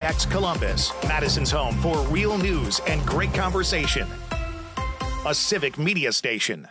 MDX Columbus, Madison's home for real news and great conversation. A Civic Media station.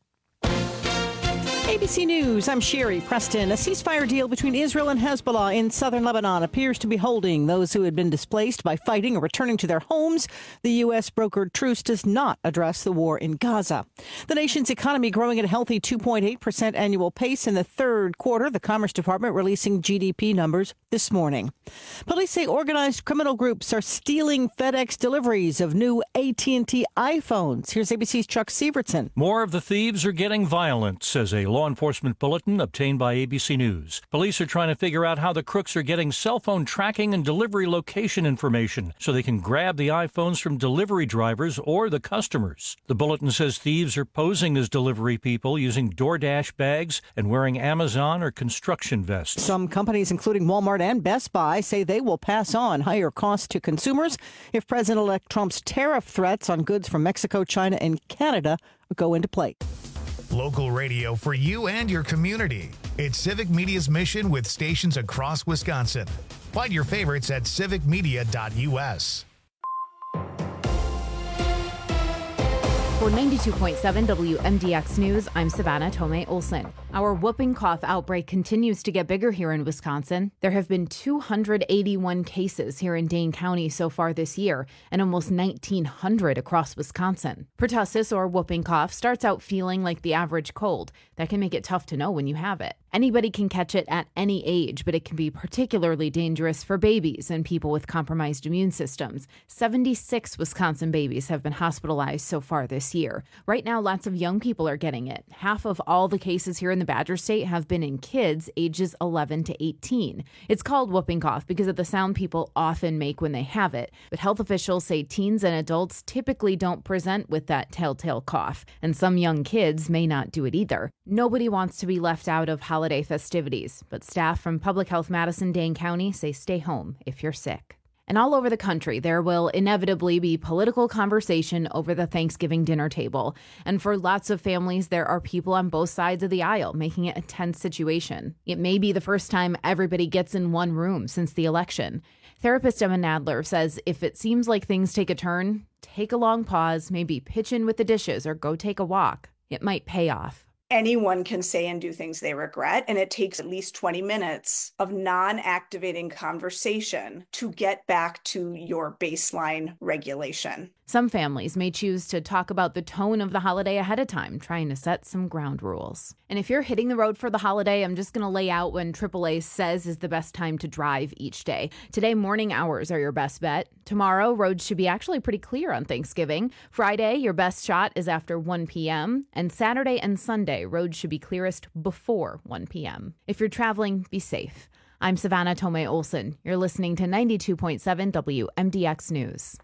ABC News, I'm Sherry Preston. A ceasefire deal between Israel and Hezbollah in southern Lebanon appears to be holding. Those who had been displaced by fighting are returning to their homes. The U.S. brokered truce does not address the war in Gaza. The nation's economy growing at a healthy 2.8% annual pace in the third quarter. The Commerce Department releasing GDP numbers this morning. Police say organized criminal groups are stealing FedEx deliveries of new AT&T iPhones. Here's ABC's Chuck Sievertson. More of the thieves are getting violent, says a law enforcement bulletin obtained by ABC News. Police are trying to figure out how the crooks are getting cell phone tracking and delivery location information so they can grab the iPhones from delivery drivers or the customers. The bulletin says thieves are posing as delivery people using DoorDash bags and wearing Amazon or construction vests. Some companies, including Walmart and Best Buy, say they will pass on higher costs to consumers if President-elect Trump's tariff threats on goods from Mexico, China, and Canada go into play. Local radio for you and your community. It's Civic Media's mission with stations across Wisconsin. Find your favorites at civicmedia.us. For 92.7 WMDX News, I'm Savannah Tomei Olson. Our whooping cough outbreak continues to get bigger here in Wisconsin. There have been 281 cases here in Dane County so far this year, and almost 1,900 across Wisconsin. Pertussis, or whooping cough, starts out feeling like the average cold. That can make it tough to know when you have it. Anybody can catch it at any age, but it can be particularly dangerous for babies and people with compromised immune systems. 76 Wisconsin babies have been hospitalized so far this year. Right now, lots of young people are getting it. Half of all the cases here in the Badger State have been in kids ages 11 to 18. It's called whooping cough because of the sound people often make when they have it, but health officials say teens and adults typically don't present with that telltale cough, and some young kids may not do it either. Nobody wants to be left out of holiday festivities, but staff from Public Health Madison-Dane County say stay home if you're sick. And all over the country, there will inevitably be political conversation over the Thanksgiving dinner table. And for lots of families, there are people on both sides of the aisle, making it a tense situation. It may be the first time everybody gets in one room since the election. Therapist Emma Nadler says if it seems like things take a turn, take a long pause, maybe pitch in with the dishes or go take a walk. It might pay off. Anyone can say and do things they regret, and it takes at least 20 minutes of non-activating conversation to get back to your baseline regulation. Some families may choose to talk about the tone of the holiday ahead of time, trying to set some ground rules. And if you're hitting the road for the holiday, I'm just going to lay out when AAA says is the best time to drive each day. Today, morning hours are your best bet. Tomorrow, roads should be actually pretty clear on Thanksgiving. Friday, your best shot is after 1 p.m. And Saturday and Sunday, roads should be clearest before 1 p.m. If you're traveling, be safe. I'm Savannah Tomei Olson. You're listening to 92.7 WMDX News.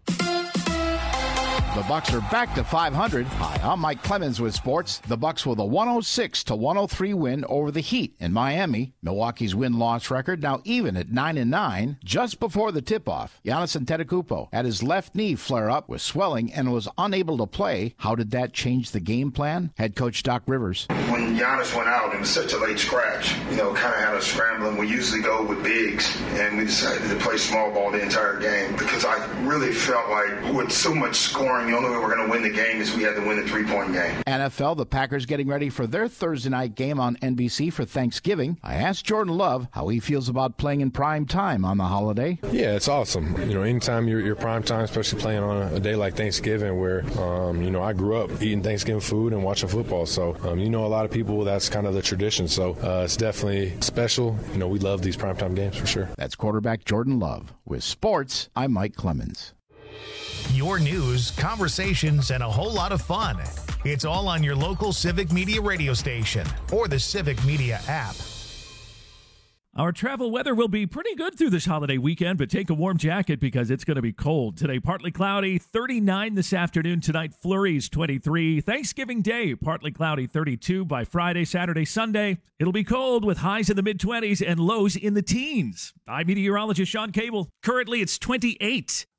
The Bucks are back to 500. Hi, I'm Mike Clemens with sports. The Bucks with a 106-103 win over the Heat in Miami. Milwaukee's win-loss record now even at 9-9. Just before the tip-off, Giannis Antetokounmpo had his left knee flare up with swelling and was unable to play. How did that change the game plan? Head coach Doc Rivers. When Giannis went out, it was such a late scratch. Kind of had us scrambling. We usually go with bigs, and we decided to play small ball the entire game because I really felt like with so much scoring, the only way we're going to win the game is we had to win the three-point game. NFL, the Packers getting ready for their Thursday night game on NBC for Thanksgiving. I asked Jordan Love how he feels about playing in prime time on the holiday. Yeah, it's awesome. Anytime you're prime time, especially playing on a day like Thanksgiving where, I grew up eating Thanksgiving food and watching football. So, a lot of people, that's kind of the tradition. So, it's definitely special. We love these primetime games for sure. That's quarterback Jordan Love. With sports, I'm Mike Clemens. Your news, conversations, and a whole lot of fun. It's all on your local Civic Media radio station or the Civic Media app. Our travel weather will be pretty good through this holiday weekend, but take a warm jacket because it's going to be cold. Today, partly cloudy, 39 this afternoon. Tonight, flurries, 23. Thanksgiving Day, partly cloudy, 32. By Friday, Saturday, Sunday, it'll be cold with highs in the mid-20s and lows in the teens. I'm meteorologist Sean Cable. Currently, it's 28.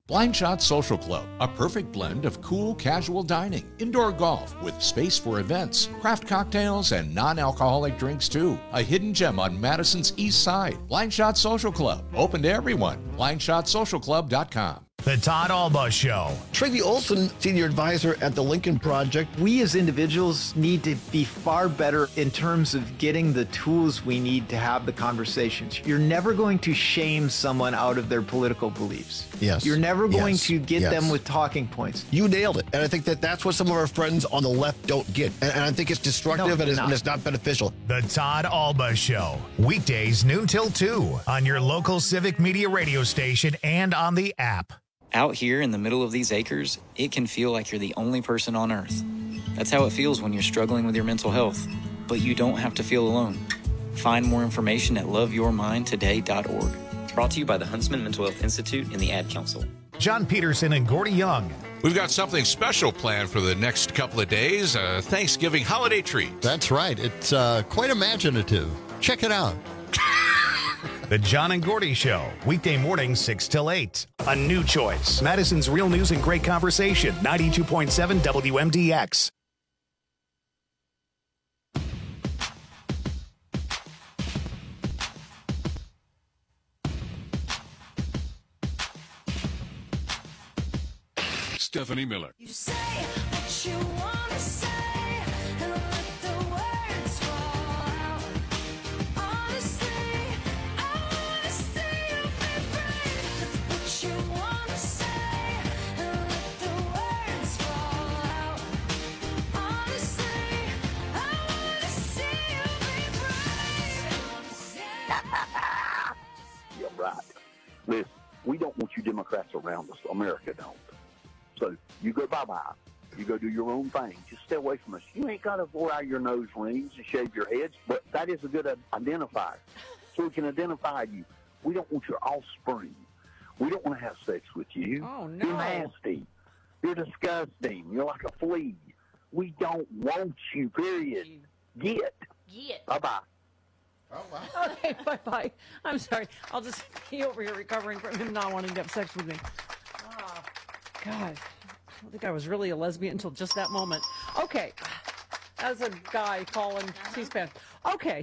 Blind Shot Social Club, a perfect blend of cool, casual dining, indoor golf with space for events, craft cocktails, and non-alcoholic drinks too. A hidden gem on Madison's East Side. Blind Shot Social Club, open to everyone. BlindShotSocialClub.com. The Todd Alba Show. Tracy Olson, Senior Advisor at the Lincoln Project. We as individuals need to be far better in terms of getting the tools we need to have the conversations. You're never going to shame someone out of their political beliefs. Yes. You're never going to get them with talking points. You nailed it. And I think that's what some of our friends on the left don't get. And I think it's destructive and it's not beneficial. The Todd Alba Show. Weekdays noon till 2 on your local Civic Media radio station and on the app. Out here in the middle of these acres, it can feel like you're the only person on Earth. That's how it feels when you're struggling with your mental health. But you don't have to feel alone. Find more information at loveyourmindtoday.org. Brought to you by the Huntsman Mental Health Institute and the Ad Council. John Peterson and Gordy Young. We've got something special planned for the next couple of days, a Thanksgiving holiday treat. That's right. It's quite imaginative. Check it out. The John and Gordy Show, weekday morning 6 till 8. A new choice. Madison's Real News and Great Conversation, 92.7 WMDX. Stephanie Miller. You say what you want to say and let the words fall out. Honestly, I want to see you be brave. What you want to say and let the words fall out. Honestly, I want to see you be brave. Yeah, right. Listen, we don't want you Democrats around us. America don't. So you go bye-bye. You go do your own thing. Just stay away from us. You ain't got to blow out your nose rings and shave your heads, but that is a good identifier. So we can identify you. We don't want your offspring. We don't want to have sex with you. Oh, no. You're nasty. You're disgusting. You're like a flea. We don't want you, period. Get. Bye-bye. Oh, wow. Okay, bye-bye. I'm sorry. I'll just be over here recovering from him not wanting to have sex with me. Oh, God. I don't think I was really a lesbian until just that moment. Okay. As a guy calling C-SPAN. Okay.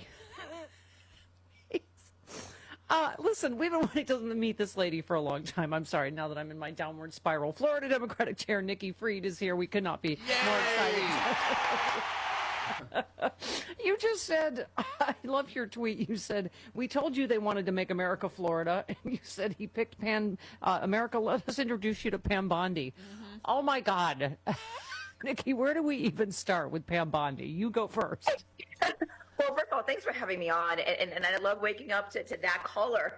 Listen, we've been wanting to meet this lady for a long time. I'm sorry, now that I'm in my downward spiral. Florida Democratic Chair Nikki Fried is here. We could not be more excited. You just said, I love your tweet. You said, we told you they wanted to make America Florida. And you said he picked America. Let us introduce you to Pam Bondi. Mm-hmm. Oh, my God. Nikki, where do we even start with Pam Bondi? You go first. Well, first of all, thanks for having me on. And I love waking up to that caller.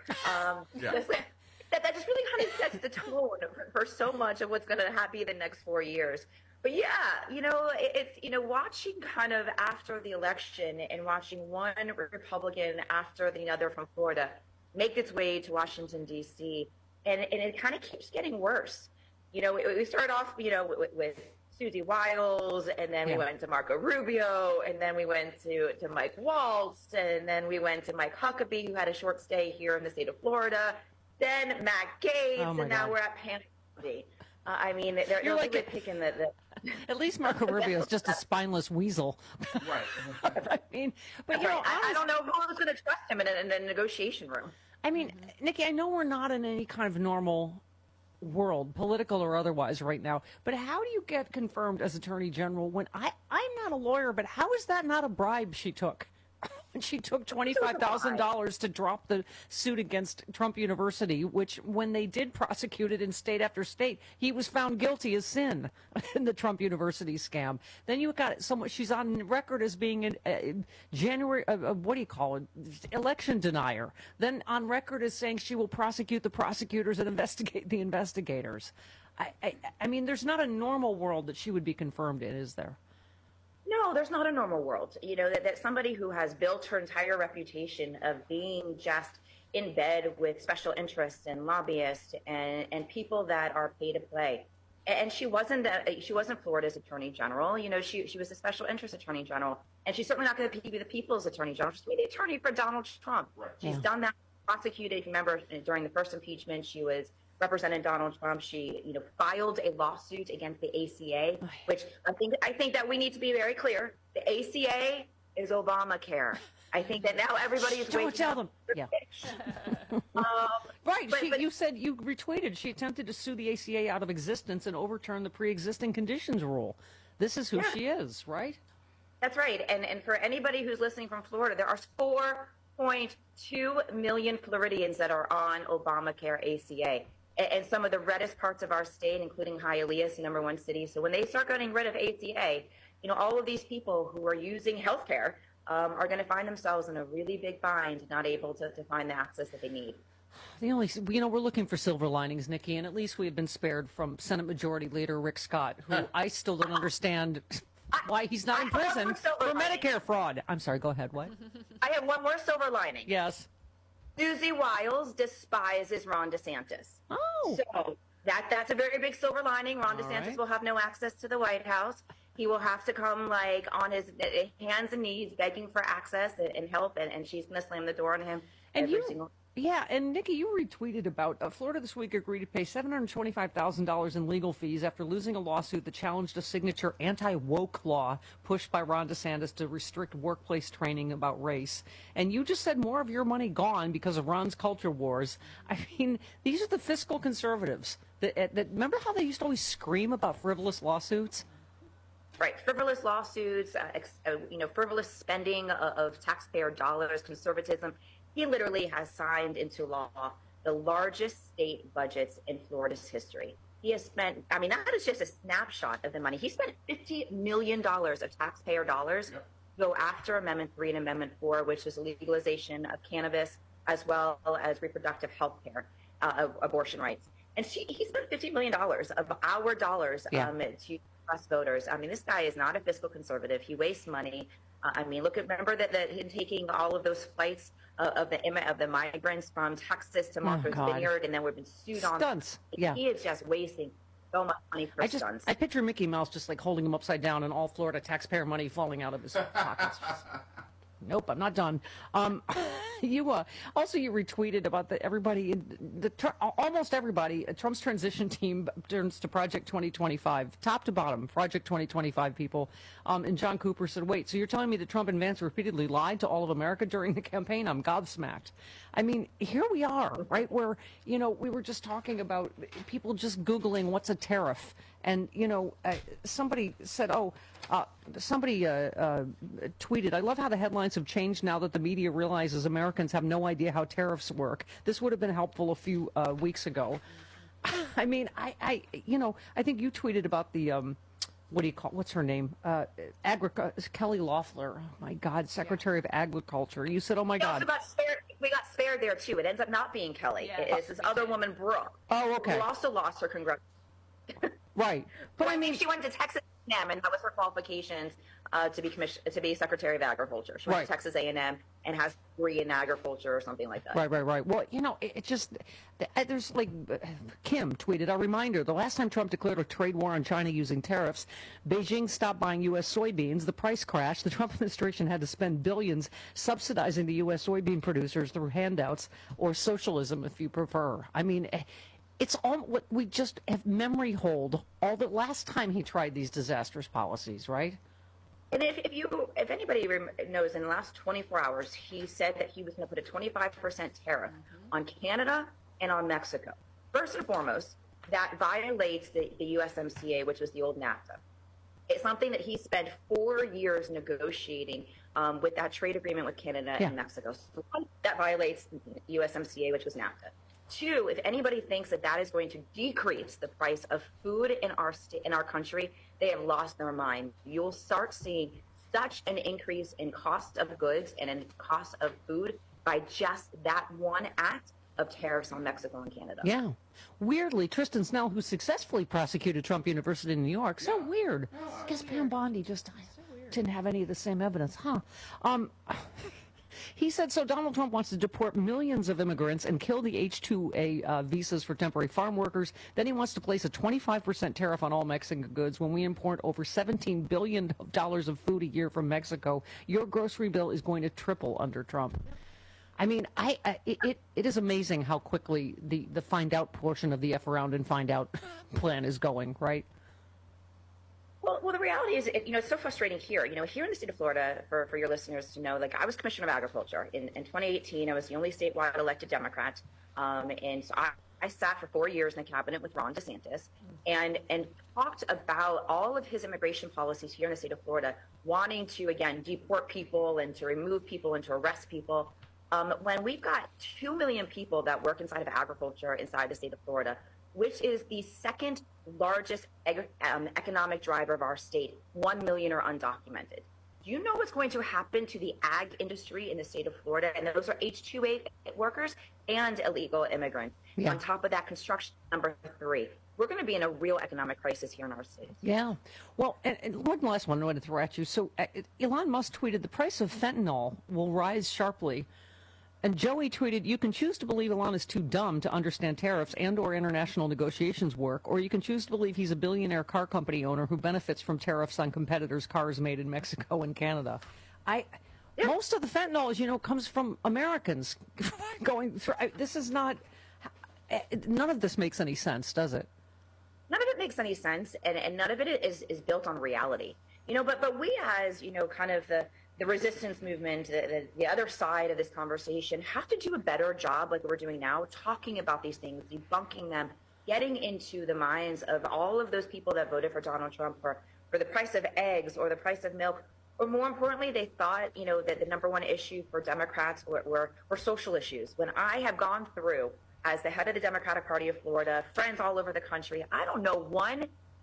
That just really kind of sets the tone for so much of what's going to be the next 4 years. But yeah, it's, watching kind of after the election and watching one Republican after the other from Florida make its way to Washington, D.C., and it kind of keeps getting worse. We started off, with Susie Wiles, and then we went to Marco Rubio, and then we went to Mike Waltz, and then we went to Mike Huckabee, who had a short stay here in the state of Florida, then Matt Gaetz, and now we're at Pam Bondi. I mean, they're really picking the... At least Marco Rubio is just a spineless weasel. Right. I mean, but I don't know who was going to trust him in a negotiation room. I mean, Nikki, I know we're not in any kind of normal world, political or otherwise, right now. But how do you get confirmed as Attorney General when I'm not a lawyer? But how is that not a bribe she took? She took $25,000 to drop the suit against Trump University, which when they did prosecute it in state after state, he was found guilty as sin in the Trump University scam. Then you got someone, she's on record as being a January, what do you call it, election denier. Then on record as saying she will prosecute the prosecutors and investigate the investigators. I mean, there's not a normal world that she would be confirmed in, is there? No, there's not a normal world. That somebody who has built her entire reputation of being just in bed with special interests and lobbyists and people that are pay to play. And she wasn't Florida's Attorney General. She was a special interest Attorney General, and she's certainly not going to be the people's Attorney General. She's going to be the attorney for Donald Trump. Right. She's done that prosecuted. If you remember, during the first impeachment, she was representing Donald Trump. She, filed a lawsuit against the ACA, which I think that we need to be very clear. The ACA is Obamacare. I think that now everybody is Don't waking tell up. them. Yeah. Right. You said you retweeted. She attempted to sue the ACA out of existence and overturn the pre-existing conditions rule. This is who she is, right? That's right. And for anybody who's listening from Florida, there are 4.2 million Floridians that are on Obamacare ACA. And some of the reddest parts of our state, including Hialeah, #1 city. So when they start getting rid of ACA, all of these people who are using healthcare are going to find themselves in a really big bind, not able to find the access that they need. We're looking for silver linings, Nikki, and at least we have been spared from Senate Majority Leader Rick Scott, who I still don't understand why he's not in prison for Medicare fraud. I'm sorry, go ahead. What? I have one more silver lining. Yes. Susie Wiles despises Ron DeSantis. Oh. So that's a very big silver lining. Ron DeSantis will have no access to the White House. He will have to come on his hands and knees begging for access and help, and she's going to slam the door on him Yeah, and Nikki, you retweeted about Florida this week agreed to pay $725,000 in legal fees after losing a lawsuit that challenged a signature anti-woke law pushed by Ron DeSantis to restrict workplace training about race. And you just said more of your money gone because of Ron's culture wars. I mean, these are the fiscal conservatives. That remember how they used to always scream about frivolous lawsuits? Right, frivolous lawsuits, frivolous spending of taxpayer dollars, conservatism. He literally has signed into law the largest state budgets in Florida's history. He has spent, that is just a snapshot of the money. He spent $50 million of taxpayer dollars to go after Amendment 3 and Amendment 4, which is the legalization of cannabis as well as reproductive health care, abortion rights. And he spent $50 million of our dollars to us voters. This guy is not a fiscal conservative. He wastes money. Remember that him taking all of those flights of the migrants from Texas to Martha's Vineyard, and then we've been sued on stunts. Yeah, he is just wasting so much money for stunts. I picture Mickey Mouse just like holding him upside down, and all Florida taxpayer money falling out of his pockets. Nope, I'm not done. You retweeted about almost everybody. Trump's transition team turns to Project 2025, top to bottom. Project 2025 people. And John Cooper said, "Wait, so you're telling me that Trump and Vance repeatedly lied to all of America during the campaign? I'm gobsmacked." Here we are, right where we were just talking about people just Googling what's a tariff, and somebody said, somebody tweeted, "I love how the headlines have changed now that the media realizes Americans have no idea how tariffs work. This would have been helpful a few weeks ago." I think you tweeted about the what's her name? Kelly Loeffler. Oh my God, Secretary of Agriculture. You said, "Oh my God." We got spared there too. It ends up not being Kelly. Yeah. It's this other woman, Brooke. Oh, okay. Who also lost her congressional. Right, but she went to Texas A&M, and that was her qualifications to be Secretary of Agriculture. She went to Texas A&M and has a degree in agriculture or something like that. Right. Well, it just there's Kim tweeted a reminder: the last time Trump declared a trade war on China using tariffs, Beijing stopped buying U.S. soybeans. The price crashed. The Trump administration had to spend billions subsidizing the U.S. soybean producers through handouts or socialism, if you prefer. It's all what we just have memory hold all the last time he tried these disastrous policies, right? And if anybody knows, in the last 24 hours, he said that he was going to put a 25% tariff on Canada and on Mexico. First and foremost, that violates the USMCA, which was the old NAFTA. It's something that he spent 4 years negotiating with that trade agreement with Canada and Mexico. So that violates USMCA, which was NAFTA. Two, if anybody thinks that is going to decrease the price of food in our country, they have lost their mind. You'll start seeing such an increase in cost of goods and in cost of food by just that one act of tariffs on Mexico and Canada. Yeah. Weirdly, Tristan Snell, who successfully prosecuted Trump University in New York, so weird. I guess Pam Bondi just didn't have any of the same evidence, huh? He said, so Donald Trump wants to deport millions of immigrants and kill the H-2A visas for temporary farm workers. Then he wants to place a 25% tariff on all Mexican goods when we import over $17 billion of food a year from Mexico. Your grocery bill is going to triple under Trump. I mean, it is amazing how quickly the find out portion of the F around and find out plan is going, right? Well, the reality is, it's so frustrating here. Here in the state of Florida, for your listeners to know, like, I was Commissioner of Agriculture. In 2018, I was the only statewide elected Democrat. And so I sat for 4 years in the cabinet with Ron DeSantis and talked about all of his immigration policies here in the state of Florida, wanting to, again, deport people and to remove people and to arrest people. When we've got 2 million people that work inside of agriculture inside the state of Florida, which is the second largest economic driver of our state, 1 million are undocumented. Do you know what's going to happen to the ag industry in the state of Florida? And those are H-2A workers and illegal immigrants. Yeah. On top of that, construction, number 3. We're going to be in a real economic crisis here in our state. Yeah. Well, and one last one I wanted to throw at you. So Elon Musk tweeted the price of fentanyl will rise sharply. And Joey tweeted, you can choose to believe Elon is too dumb to understand tariffs and or international negotiations work, or you can choose to believe he's a billionaire car company owner who benefits from tariffs on competitors' cars made in Mexico and Canada. Most of the fentanyl, as you know, comes from Americans going through. This is not, none of this makes any sense, does it? None of it makes any sense, and none of it is built on reality. But we as, kind of the resistance movement, the other side of this conversation, have to do a better job, like we're doing now, talking about these things, debunking them, getting into the minds of all of those people that voted for Donald Trump for the price of eggs or the price of milk, or more importantly, they thought, that the number one issue for Democrats were social issues. When I have gone through, as the head of the Democratic Party of Florida, friends all over the country, I don't know one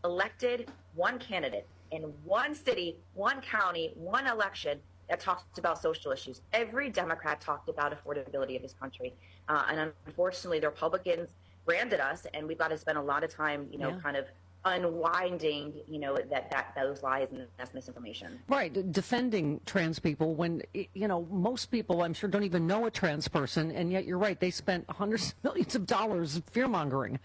candidate in one city, one county, one election that talked about social issues. Every Democrat talked about affordability of this country. And unfortunately, the Republicans branded us, and we've got to spend a lot of time, kind of unwinding, those lies and that's misinformation. Right, defending trans people when, most people, I'm sure, don't even know a trans person, and yet you're right, they spent hundreds of millions of dollars fear-mongering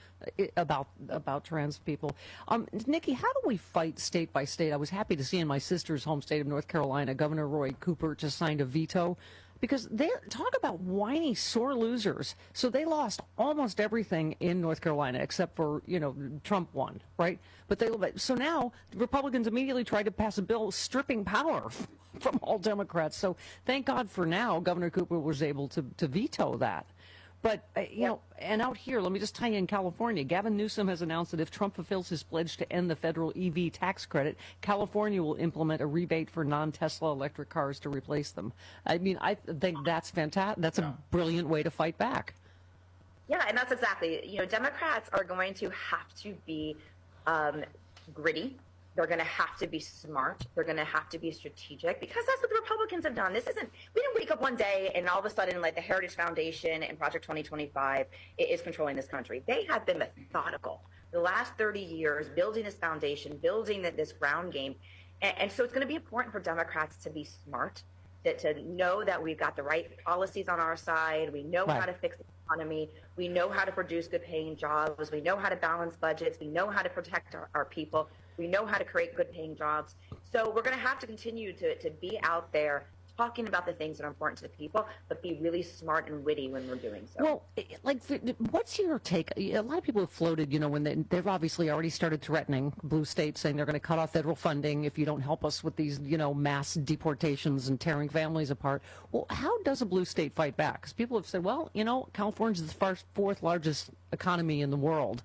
about trans people. Nikki, how do we fight state by state? I was happy to see in my sister's home state of North Carolina, Governor Roy Cooper just signed a veto, because they talk about whiny, sore losers. So they lost almost everything in North Carolina except for, Trump won, right? So now the Republicans immediately tried to pass a bill stripping power from all Democrats. So thank God for now, Governor Cooper was able to veto that. But, and out here, let me just tell you, in California, Gavin Newsom has announced that if Trump fulfills his pledge to end the federal EV tax credit, California will implement a rebate for non-Tesla electric cars to replace them. I mean, I think that's fantastic. That's a brilliant way to fight back. Yeah, and that's exactly, Democrats are going to have to be gritty. They're going to have to be smart. They're going to have to be strategic, because that's what the Republicans have done. We didn't wake up one day and all of a sudden, like, the Heritage Foundation and Project 2025 is controlling this country. They have been methodical the last 30 years, building this foundation, building this ground game. And so it's going to be important for Democrats to be smart, to know that we've got the right policies on our side. We know how to fix the economy. We know how to produce good paying jobs. We know how to balance budgets. We know how to protect our people. We know how to create good paying jobs. So we're going to have to continue to be out there talking about the things that are important to the people, but be really smart and witty when we're doing so. Well, what's your take? A lot of people have floated, when they've obviously already started threatening blue states, saying they're going to cut off federal funding if you don't help us with these, mass deportations and tearing families apart. Well, how does a blue state fight back? Because people have said, well, California's the fourth largest economy in the world.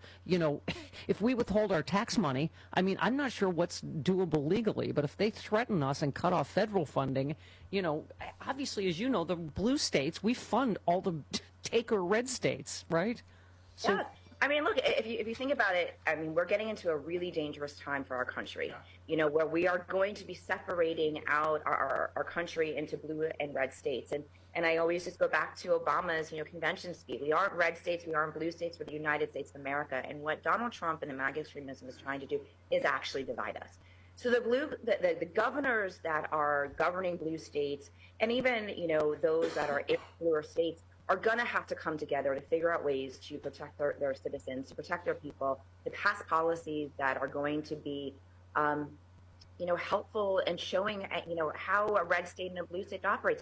If we withhold our tax money, I mean, I'm not sure what's doable legally, but if they threaten us and cut off federal funding, obviously, as you know, the blue states, we fund all the taker red states, right? So, yeah. I mean, look, if you think about it, I mean, we're getting into a really dangerous time for our country, where we are going to be separating out our country into blue and red states. And I always just go back to Obama's, convention speech. We aren't red states, we aren't blue states, we're the United States of America. And what Donald Trump and the MAGA extremism is trying to do is actually divide us. So the governors that are governing blue states, and even, those that are in bluer states, are going to have to come together to figure out ways to protect their citizens, to protect their people, to pass policies that are going to be, helpful and showing, how a red state and a blue state operates.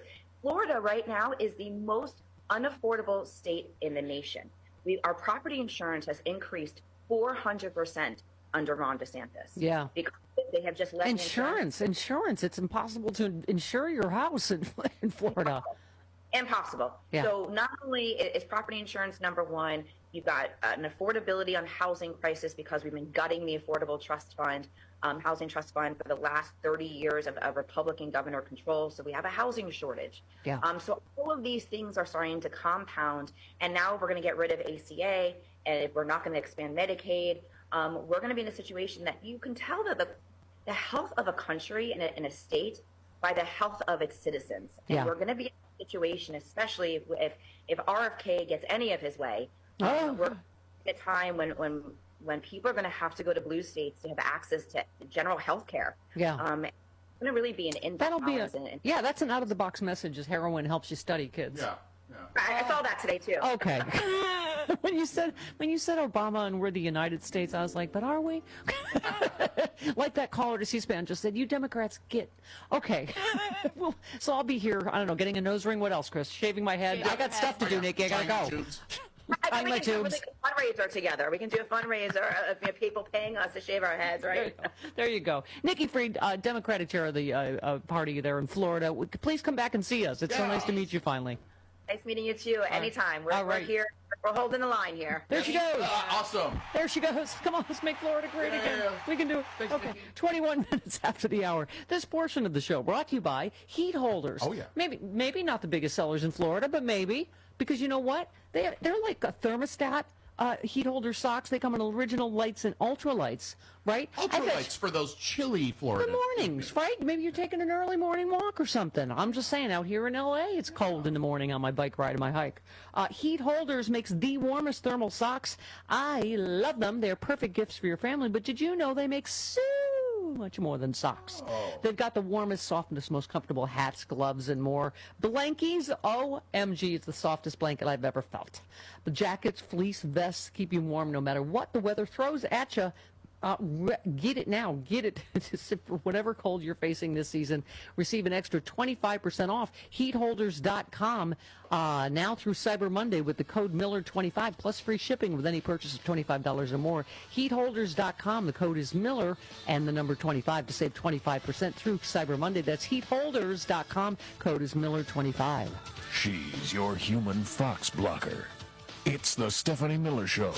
Florida right now is the most unaffordable state in the nation. Our property insurance has increased 400% under Ron DeSantis. Yeah. Because they have just let Insurance. It's impossible to insure your house in Florida. Impossible. Yeah. So not only is property insurance number one, you've got an affordability on housing crisis because we've been gutting the Affordable Trust Fund, housing trust fund for the last 30 years of Republican governor control. So we have a housing shortage. Yeah. So all of these things are starting to compound, and now we're going to get rid of ACA, and if we're not going to expand Medicaid, we're going to be in a situation that you can tell that the health of a country and a state by the health of its citizens. And Yeah. we're going to be in a situation, especially if RFK gets any of his way, we're at a time when people are going to have to go to blue states to have access to general health care. Yeah. It's going to really be an That'll be imbalance. yeah, that's an out-of-the-box message as heroin helps you study, kids. Yeah. I saw that today, too. Okay. when you said Obama and we're the United States, I was like, but are we? Like that caller to C-SPAN just said, you Democrats get. Okay. Well, so I'll be here, I don't know, getting a nose ring. What else, Chris? Shaving my head. I got stuff to do, Nikki. I got to go. I think we can do a fundraiser together. We can do a fundraiser of people paying us to shave our heads, right? There you go. Nikki Fried, Democratic chair of the party there in Florida. Please come back and see us. It's so nice to meet you finally. Nice meeting you, too. Anytime. We're right. here. We're holding the line here. There she goes. Awesome. There she goes. Come on, let's make Florida great again. We can do it. Okay. 21 minutes after the hour. This portion of the show brought to you by Heat Holders. Oh, yeah. Maybe not the biggest sellers in Florida, but maybe. Because you know what? They're like a thermostat. Heat holder socks. They come in original lights and ultralights, right? Ultralights for those chilly Florida. The mornings, right? Maybe you're taking an early morning walk or something. I'm just saying, out here in L.A., it's cold in the morning on my bike ride and my hike. Heat Holders makes the warmest thermal socks. I love them. They're perfect gifts for your family. But did you know they make so much more than socks? They've got the warmest, softest, most comfortable hats, gloves, and more. Blankies, OMG, it's the softest blanket I've ever felt. The jackets, fleece, vests keep you warm no matter what the weather throws at you. Get it now. Get it for whatever cold you're facing this season. Receive an extra 25% off. Heatholders.com now through Cyber Monday with the code Miller25 plus free shipping with any purchase of $25 or more. Heatholders.com. The code is Miller and the number 25 to save 25% through Cyber Monday. That's Heatholders.com. Code is Miller25. She's your human fox blocker. It's the Stephanie Miller Show.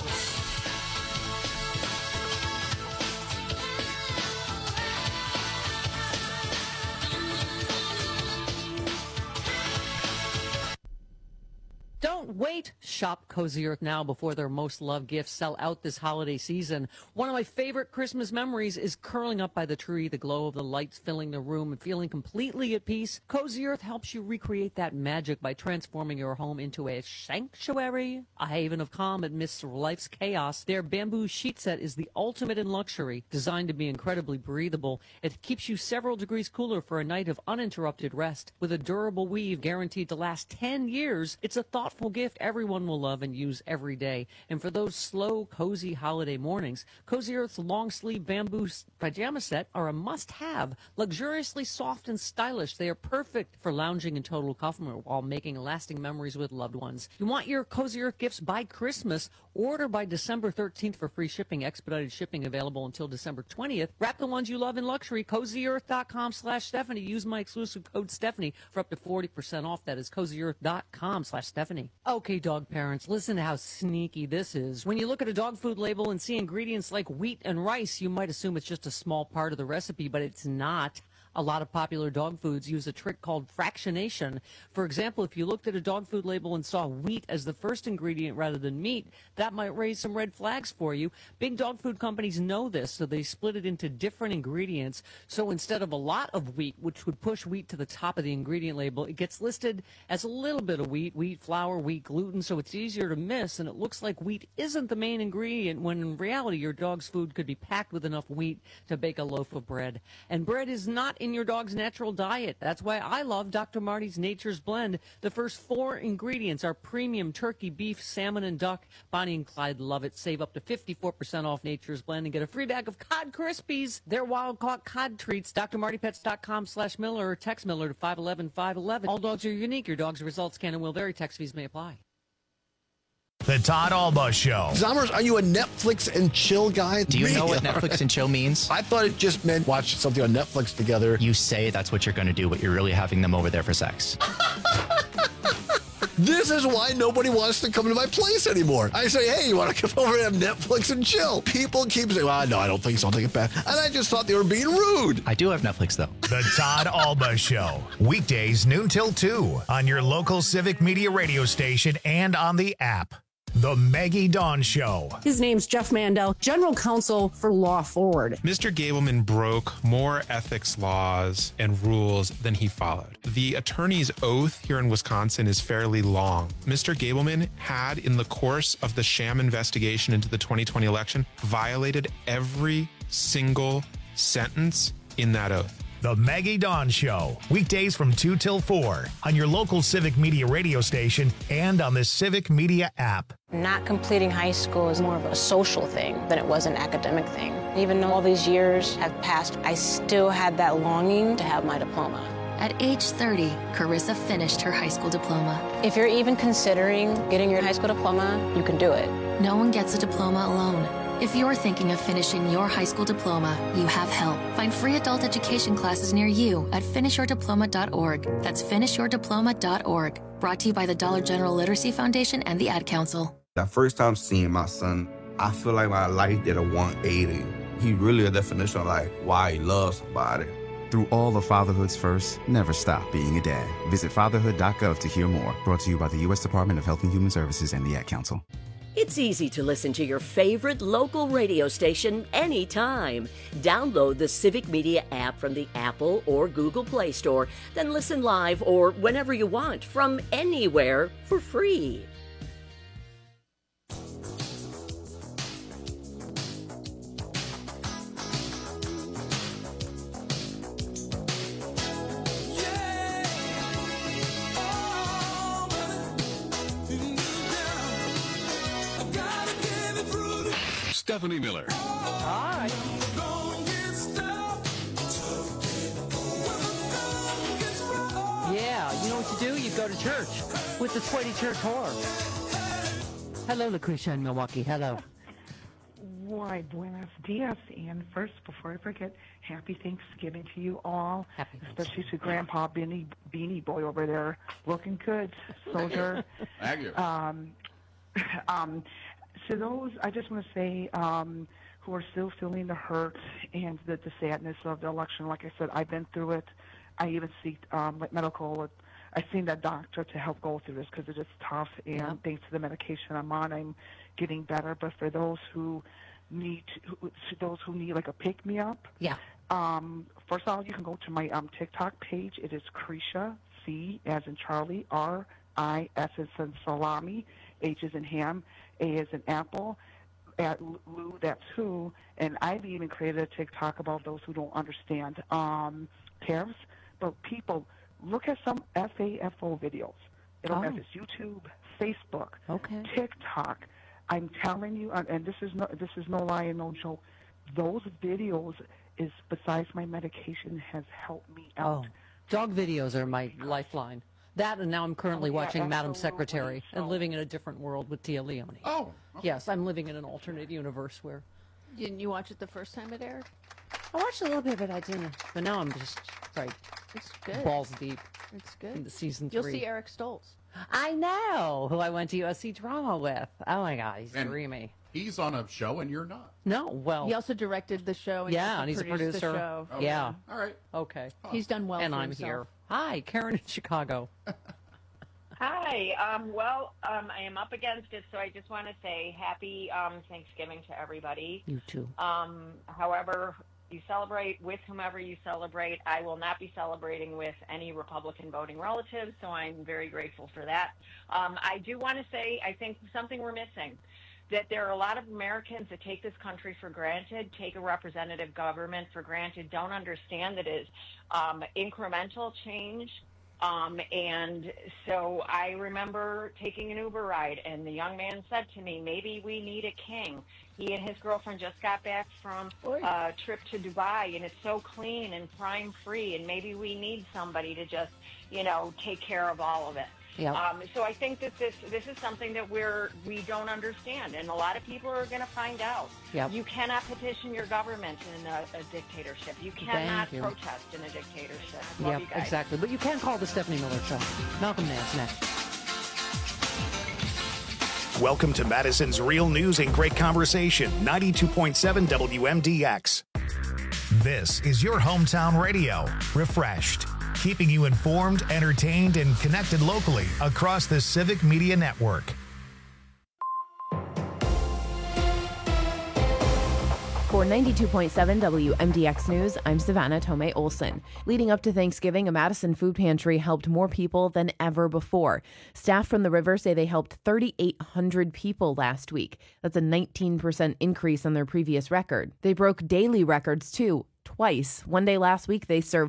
Don't wait. Shop Cozy Earth now before their most loved gifts sell out this holiday season. One of my favorite Christmas memories is curling up by the tree, the glow of the lights filling the room and feeling completely at peace. Cozy Earth helps you recreate that magic by transforming your home into a sanctuary, a haven of calm amidst life's chaos. Their bamboo sheet set is the ultimate in luxury, designed to be incredibly breathable. It keeps you several degrees cooler for a night of uninterrupted rest. With a durable weave guaranteed to last 10 years, it's a thoughtful gift everyone will love and use every day. And for those slow, cozy holiday mornings, Cozy Earth's long-sleeve bamboo pajama set are a must-have. Luxuriously soft and stylish, they are perfect for lounging in total comfort while making lasting memories with loved ones. You want your Cozy Earth gifts by Christmas? Order by December 13th for free shipping. Expedited shipping available until December 20th. Wrap the ones you love in luxury. CozyEarth.com/Stephanie. Use my exclusive code Stephanie for up to 40% off. That is CozyEarth.com/Stephanie. Okay, dog parents, listen to how sneaky this is. When you look at a dog food label and see ingredients like wheat and rice, you might assume it's just a small part of the recipe, but it's not. A lot of popular dog foods use a trick called fractionation. For example, if you looked at a dog food label and saw wheat as the first ingredient rather than meat, that might raise some red flags for you. Big dog food companies know this, so they split it into different ingredients. So instead of a lot of wheat, which would push wheat to the top of the ingredient label, it gets listed as a little bit of wheat flour, wheat gluten, so it's easier to miss, and it looks like wheat isn't the main ingredient, when in reality your dog's food could be packed with enough wheat to bake a loaf of bread. And bread is not in your dog's natural diet. That's why I love Dr. Marty's Nature's Blend. The first 4 ingredients are premium turkey, beef, salmon, and duck. Bonnie and Clyde love it. Save up to 54% off Nature's Blend and get a free bag of Cod Krispies. They're wild-caught cod treats. drmartypets.com/Miller or text Miller to 511-511. All dogs are unique. Your dog's results can and will vary. Text fees may apply. The Todd Alba Show. Zommers, are you a Netflix and chill guy? Do you know what Netflix and chill means? I thought it just meant watch something on Netflix together. You say that's what you're going to do, but you're really having them over there for sex. This is why nobody wants to come to my place anymore. I say, hey, you want to come over and have Netflix and chill? People keep saying, well, no, I don't think so. I'll take it back. And I just thought they were being rude. I do have Netflix, though. The Todd Alba Show. Weekdays noon till 2 on your local Civic Media radio station and on the app. The Maggie Dawn Show. His name's Jeff Mandel, General Counsel for Law Forward. Mr. Gableman broke more ethics laws and rules than he followed. The attorney's oath here in Wisconsin is fairly long. Mr. Gableman had, in the course of the sham investigation into the 2020 election, violated every single sentence in that oath. The Maggie Dawn Show. Weekdays from 2 till 4 on your local Civic Media radio station and on the Civic Media app. Not completing high school is more of a social thing than it was an academic thing. Even though all these years have passed, I still had that longing to have my diploma. At age 30, Carissa finished her high school diploma. If you're even considering getting your high school diploma, you can do it. No one gets a diploma alone. If you're thinking of finishing your high school diploma, you have help. Find free adult education classes near you at finishyourdiploma.org. That's finishyourdiploma.org. Brought to you by the Dollar General Literacy Foundation and the Ad Council. That first time seeing my son, I feel like my life did a 180. He really a definition of like why he loves somebody. Through all of fatherhood's first, never stop being a dad. Visit fatherhood.gov to hear more. Brought to you by the U.S. Department of Health and Human Services and the Ad Council. It's easy to listen to your favorite local radio station anytime. Download the Civic Media app from the Apple or Google Play Store, then listen live or whenever you want from anywhere for free. Stephanie Miller. Hi. Yeah, you know what you do? You go to church with the Sweaty Church Whore. Hello, Lucretia in Milwaukee. Hello. Why, buenos dias. And first, before I forget, happy Thanksgiving to you all, especially to Grandpa Beanie Boy over there. Looking good, soldier. Thank you. To those, I just want to say, who are still feeling the hurt and the sadness of the election, like I said, I've been through it. I even seek medical. I've seen that doctor to help go through this because it is tough, and thanks to the medication I'm on, I'm getting better. But for those who need like a pick-me-up, first of all, you can go to my TikTok page. It is Cretia, C as in Charlie, R-I, S as in salami, H as in ham, A as in apple, at Lou, that's who, and I've even created a TikTok about those who don't understand tariffs. But people, look at some FAFO videos. It don't matter if it's YouTube, Facebook, TikTok. I'm telling you, and this is no lie and no joke. Those videos is besides my medication has helped me out. Oh, dog videos are my lifeline. That, and now I'm currently watching Madam Secretary and living in a different world with Tia Leone. Oh. Yes, I'm living in an alternate universe where... Didn't you watch it the first time it aired? I watched a little bit, but I didn't. But now I'm just, it's good. balls deep. It's good. Into season 3. You'll see Eric Stoltz. I know, who I went to USC drama with. Oh my God, he's And dreamy. He's on a show and you're not. No, well... He also directed the show. And Yeah, and he's a produced the producer. show. Okay. Yeah. All right. Okay. He's done well And for I'm himself. here. Hi, Karen in Chicago. Hi. I am up against it, so I just want to say happy Thanksgiving to everybody. You too. However you celebrate, with whomever you celebrate, I will not be celebrating with any Republican voting relatives, so I'm very grateful for that. I do want to say I think something we're missing. that there are a lot of Americans that take this country for granted, take a representative government for granted, don't understand that it's incremental change. And so I remember taking an Uber ride, and the young man said to me, maybe we need a king. He and his girlfriend just got back from a trip to Dubai, and it's so clean and crime-free, and maybe we need somebody to just, take care of all of it. Yep. So I think that this is something that we don't understand, and a lot of people are going to find out. Yep. You cannot petition your government in a dictatorship. You cannot protest in a dictatorship. Love you guys. Exactly. But you can call the Stephanie Miller Show. Malcolm Nance next. Welcome to Madison's Real News and Great Conversation, 92.7 WMDX. This is your hometown radio, refreshed, keeping you informed, entertained, and connected locally across the Civic Media Network. For 92.7 WMDX News, I'm Savannah Tomei Olson. Leading up to Thanksgiving, a Madison food pantry helped more people than ever before. Staff from the river say they helped 3,800 people last week. That's a 19% increase on their previous record. They broke daily records, too. Twice. One day last week, they served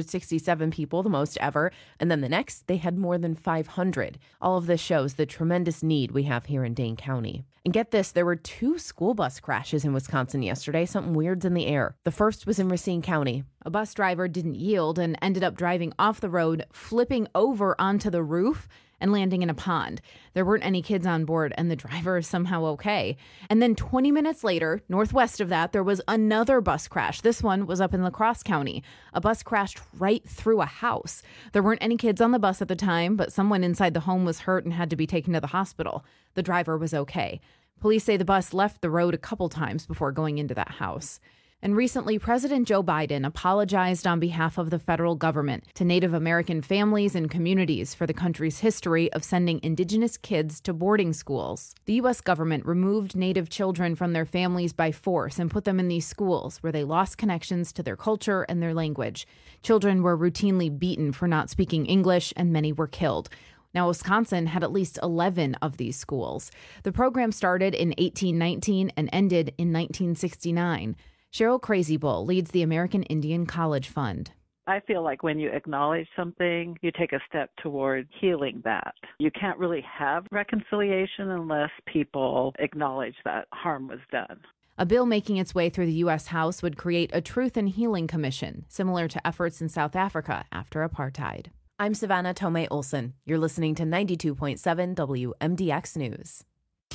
467 people, the most ever, and then the next, they had more than 500. All of this shows the tremendous need we have here in Dane County. And get this, there were 2 school bus crashes in Wisconsin yesterday. Something weird's in the air. The first was in Racine County. A bus driver didn't yield and ended up driving off the road, flipping over onto the roof and landing in a pond. There weren't any kids on board, and the driver is somehow okay. And then 20 minutes later, northwest of that, there was another bus crash. This one was up in La Crosse County. A bus crashed right through a house. There weren't any kids on the bus at the time, but someone inside the home was hurt and had to be taken to the hospital. The driver was okay. Police say the bus left the road a couple times before going into that house. And recently, President Joe Biden apologized on behalf of the federal government to Native American families and communities for the country's history of sending indigenous kids to boarding schools. The U.S. government removed Native children from their families by force and put them in these schools where they lost connections to their culture and their language. Children were routinely beaten for not speaking English, and many were killed. Now, Wisconsin had at least 11 of these schools. The program started in 1819 and ended in 1969. Cheryl Crazybull leads the American Indian College Fund. I feel like when you acknowledge something, you take a step toward healing that. You can't really have reconciliation unless people acknowledge that harm was done. A bill making its way through the U.S. House would create a Truth and Healing Commission, similar to efforts in South Africa after apartheid. I'm Savannah Tomei Olson. You're listening to 92.7 WMDX News.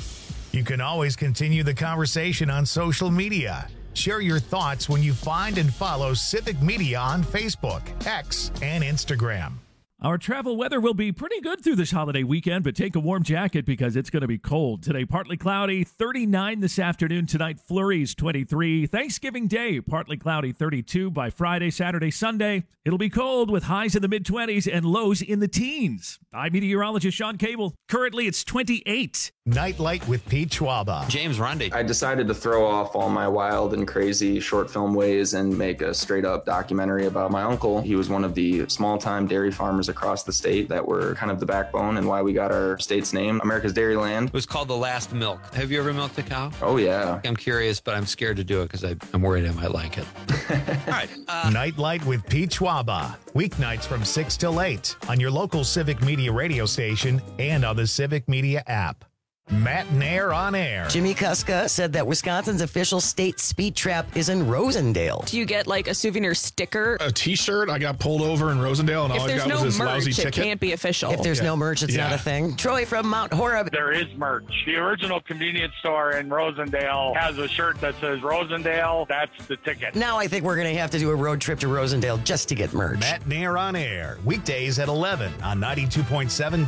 You can always continue the conversation on social media. Share your thoughts when you find and follow Civic Media on Facebook, X, and Instagram. Our travel weather will be pretty good through this holiday weekend, but take a warm jacket because it's going to be cold. Today, partly cloudy, 39 this afternoon. Tonight, flurries, 23. Thanksgiving Day, partly cloudy, 32. By Friday, Saturday, Sunday, it'll be cold with highs in the mid-20s and lows in the teens. I'm meteorologist Sean Cable. Currently, it's 28. Nightlight with Pete Schwaba. James Rundy. I decided to throw off all my wild and crazy short film ways and make a straight-up documentary about my uncle. He was one of the small-time dairy farmers across the state that were kind of the backbone and why we got our state's name, America's Dairyland. It was called The Last Milk. Have you ever milked a cow? Oh, yeah. I'm curious, but I'm scared to do it because I'm worried I might like it. All right. Nightlight with Pete Schwaba. Weeknights from 6 till 8 on your local Civic Media radio station and on the Civic Media app. Matt Nair on air. Jimmy Kuska said that Wisconsin's official state speed trap is in Rosendale. Do you get like a souvenir sticker? A T-shirt. I got pulled over in Rosendale, and all I got was this lousy ticket. If there's no merch, it can't be official. If there's no merch, it's not a thing. Troy from Mount Horeb. There is merch. The original convenience store in Rosendale has a shirt that says Rosendale. That's the ticket. Now I think we're going to have to do a road trip to Rosendale just to get merch. Matt Nair on air. Weekdays at 11 on 92.7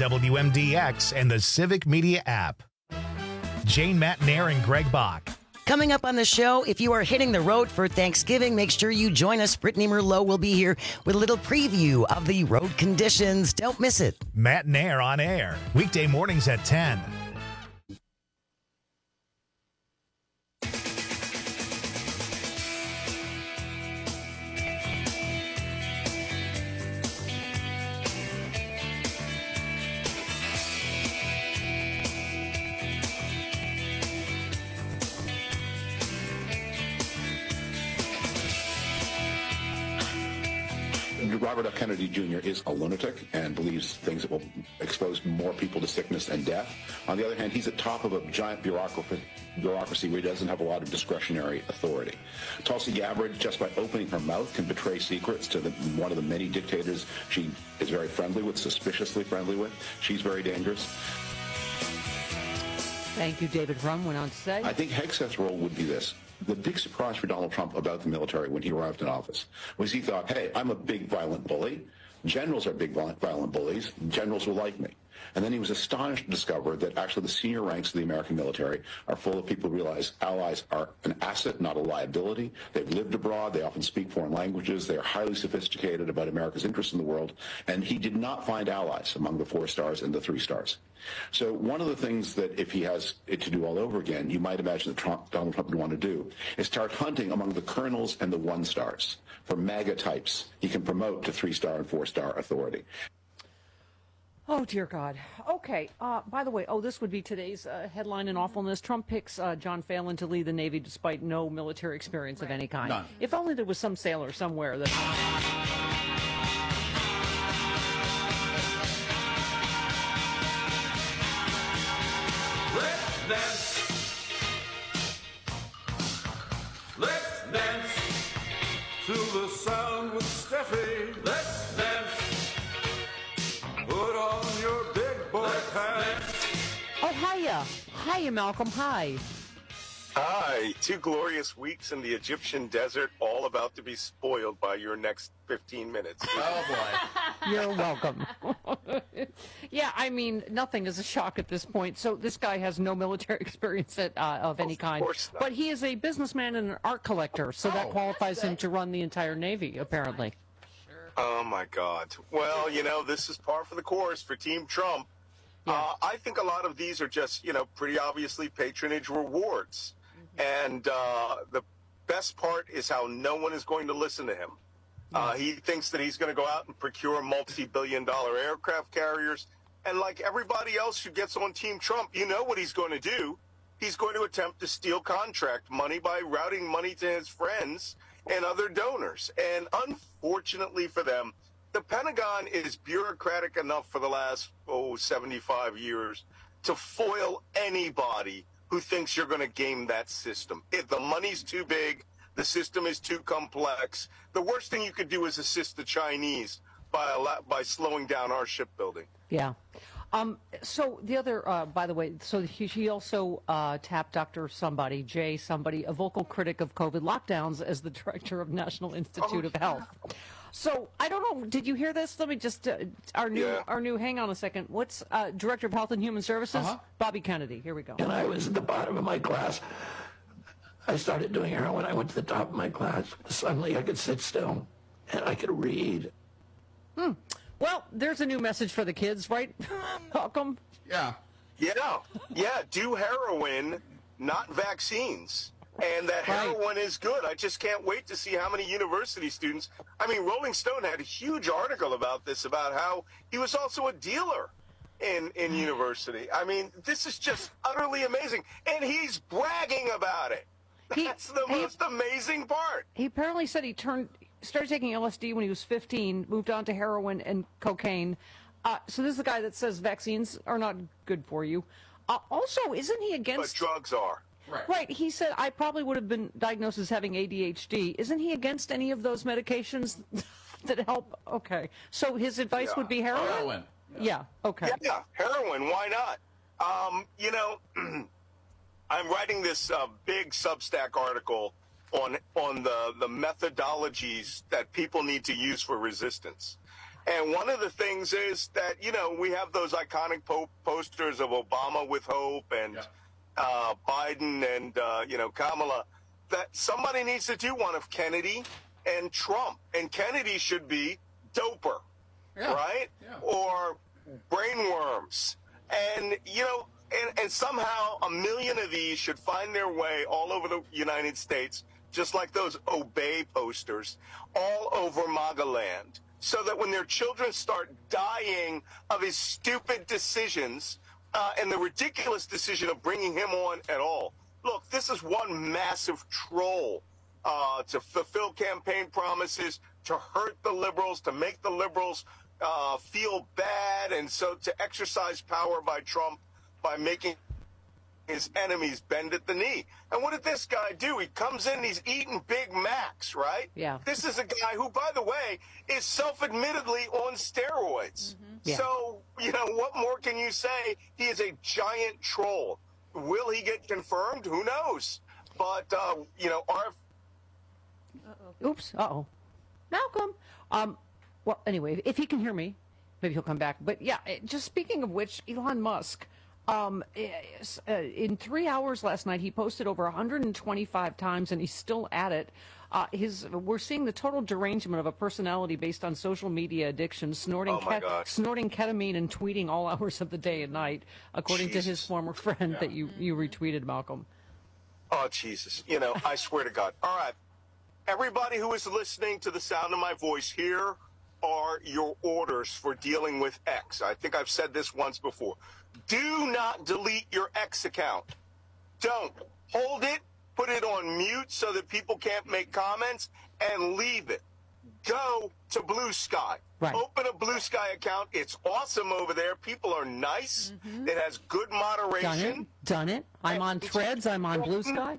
WMDX and the Civic Media app. Jane Matt Nair and Greg Bach. Coming up on the show, if you are hitting the road for Thanksgiving, make sure you join us. Brittany Merlot will be here with a little preview of the road conditions. Don't miss it. Matt Nair on air. Weekday mornings at 10. Robert F. Kennedy Jr. is a lunatic and believes things that will expose more people to sickness and death. On the other hand, he's at top of a giant bureaucracy where he doesn't have a lot of discretionary authority. Tulsi Gabbard, just by opening her mouth, can betray secrets to one of the many dictators she is very friendly with, suspiciously friendly with. She's very dangerous. Thank you, David Frum went on to say. I think Hegseth's role would be this. The big surprise for Donald Trump about the military when he arrived in office was he thought, hey, I'm a big violent bully. Generals are big violent bullies. Generals will like me. And then he was astonished to discover that actually the senior ranks of the American military are full of people who realize allies are an asset, not a liability. They've lived abroad. They often speak foreign languages. They are highly sophisticated about America's interests in the world. And he did not find allies among the 4 stars and the 3 stars. So one of the things that if he has it to do all over again, you might imagine that Donald Trump would want to do is start hunting among the colonels and the 1 stars for MAGA types he can promote to 3-star and 4-star authority. Oh, dear God. Okay. By the way, this would be today's headline in awfulness. Trump picks John Phelan to lead the Navy despite no military experience of any kind. None. If only there was some sailor somewhere that... Let's dance to the sound with Steffi. Let's dance. Put on your big boy pants. Oh, hiya. Hiya, Malcolm. Hi. Hi. 2 glorious weeks in the Egyptian desert, all about to be spoiled by your next 15 minutes. Oh, boy. You're welcome. Yeah, I mean, nothing is a shock at this point. So this guy has no military experience of any kind. But he is a businessman and an art collector, so that qualifies him to run the entire Navy, apparently. Oh, my God. Well, this is par for the course for Team Trump. Yeah. I think a lot of these are just, pretty obviously patronage rewards. And the best part is how no one is going to listen to him. He thinks that he's going to go out and procure multi-billion-dollar aircraft carriers. And like everybody else who gets on Team Trump, you know what he's going to do. He's going to attempt to steal contract money by routing money to his friends and other donors. And unfortunately for them, the Pentagon is bureaucratic enough for the last, 75 years to foil anybody who thinks you're going to game that system. If the money's too big, the system is too complex, the worst thing you could do is assist the Chinese by slowing down our shipbuilding. Yeah. So the other, by the way, so he also tapped Dr. Somebody, a vocal critic of COVID lockdowns, as the director of National Institute of Health. So I don't know. Did you hear this? Let me just our new. Hang on a second. What's Director of Health and Human Services? Bobby Kennedy. Here we go. And I was at the bottom of my class. I started doing heroin. I went to the top of my class. Suddenly, I could sit still and I could read. Well, there's a new message for the kids, right, Malcolm? Yeah. Do heroin, not vaccines. And that heroin is good. I just can't wait to see how many university students. I mean, Rolling Stone had a huge article about this, about how he was also a dealer in university. I mean, this is just utterly amazing. And he's bragging about it. That's the most amazing part. He apparently said he started taking LSD when he was 15, moved on to heroin and cocaine. So this is the guy that says vaccines are not good for you. Also, isn't he against... But drugs are. Right. He said, I probably would have been diagnosed as having ADHD. Isn't he against any of those medications that help? Okay. So his advice would be heroin? Yeah. Okay. Yeah, heroin. Why not? I'm writing this big Substack article on the methodologies that people need to use for resistance. And one of the things is that, we have those iconic posters of Obama with hope and Biden and, Kamala, that somebody needs to do one of Kennedy and Trump. And Kennedy should be doper, right? Yeah. Or brainworms. And, and somehow 1 million of these should find their way all over the United States, just like those Obey posters, all over MAGA land, so that when their children start dying of his stupid decisions, and the ridiculous decision of bringing him on at all. Look, this is one massive troll to fulfill campaign promises, to hurt the liberals, to make the liberals feel bad, and so to exercise power by Trump by making his enemies bend at the knee. And what did this guy do? He comes in, he's eating Big Macs, right? Yeah. This is a guy who, by the way, is self-admittedly on steroids. Yeah. So, what more can you say? He is a giant troll. Will he get confirmed? Who knows? But, our... Oops. Uh-oh. Malcolm. Well, anyway, if he can hear me, maybe he'll come back. But, yeah, just speaking of which, Elon Musk... in 3 hours last night, he posted over 125 times, and he's still at it. We're seeing the total derangement of a personality based on social media addiction, snorting ketamine and tweeting all hours of the day and night, according to his former friend that you retweeted, Malcolm. Oh, Jesus. I swear to God. All right. Everybody who is listening to the sound of my voice, here are your orders for dealing with X. I think I've said this once before. Do not delete your X account. Don't. Hold it, put it on mute so that people can't make comments, and leave it. Go to Blue Sky. Right. Open a Blue Sky account. It's awesome over there. People are nice. It has good moderation. Done it. I'm on Threads. I'm on Blue Sky.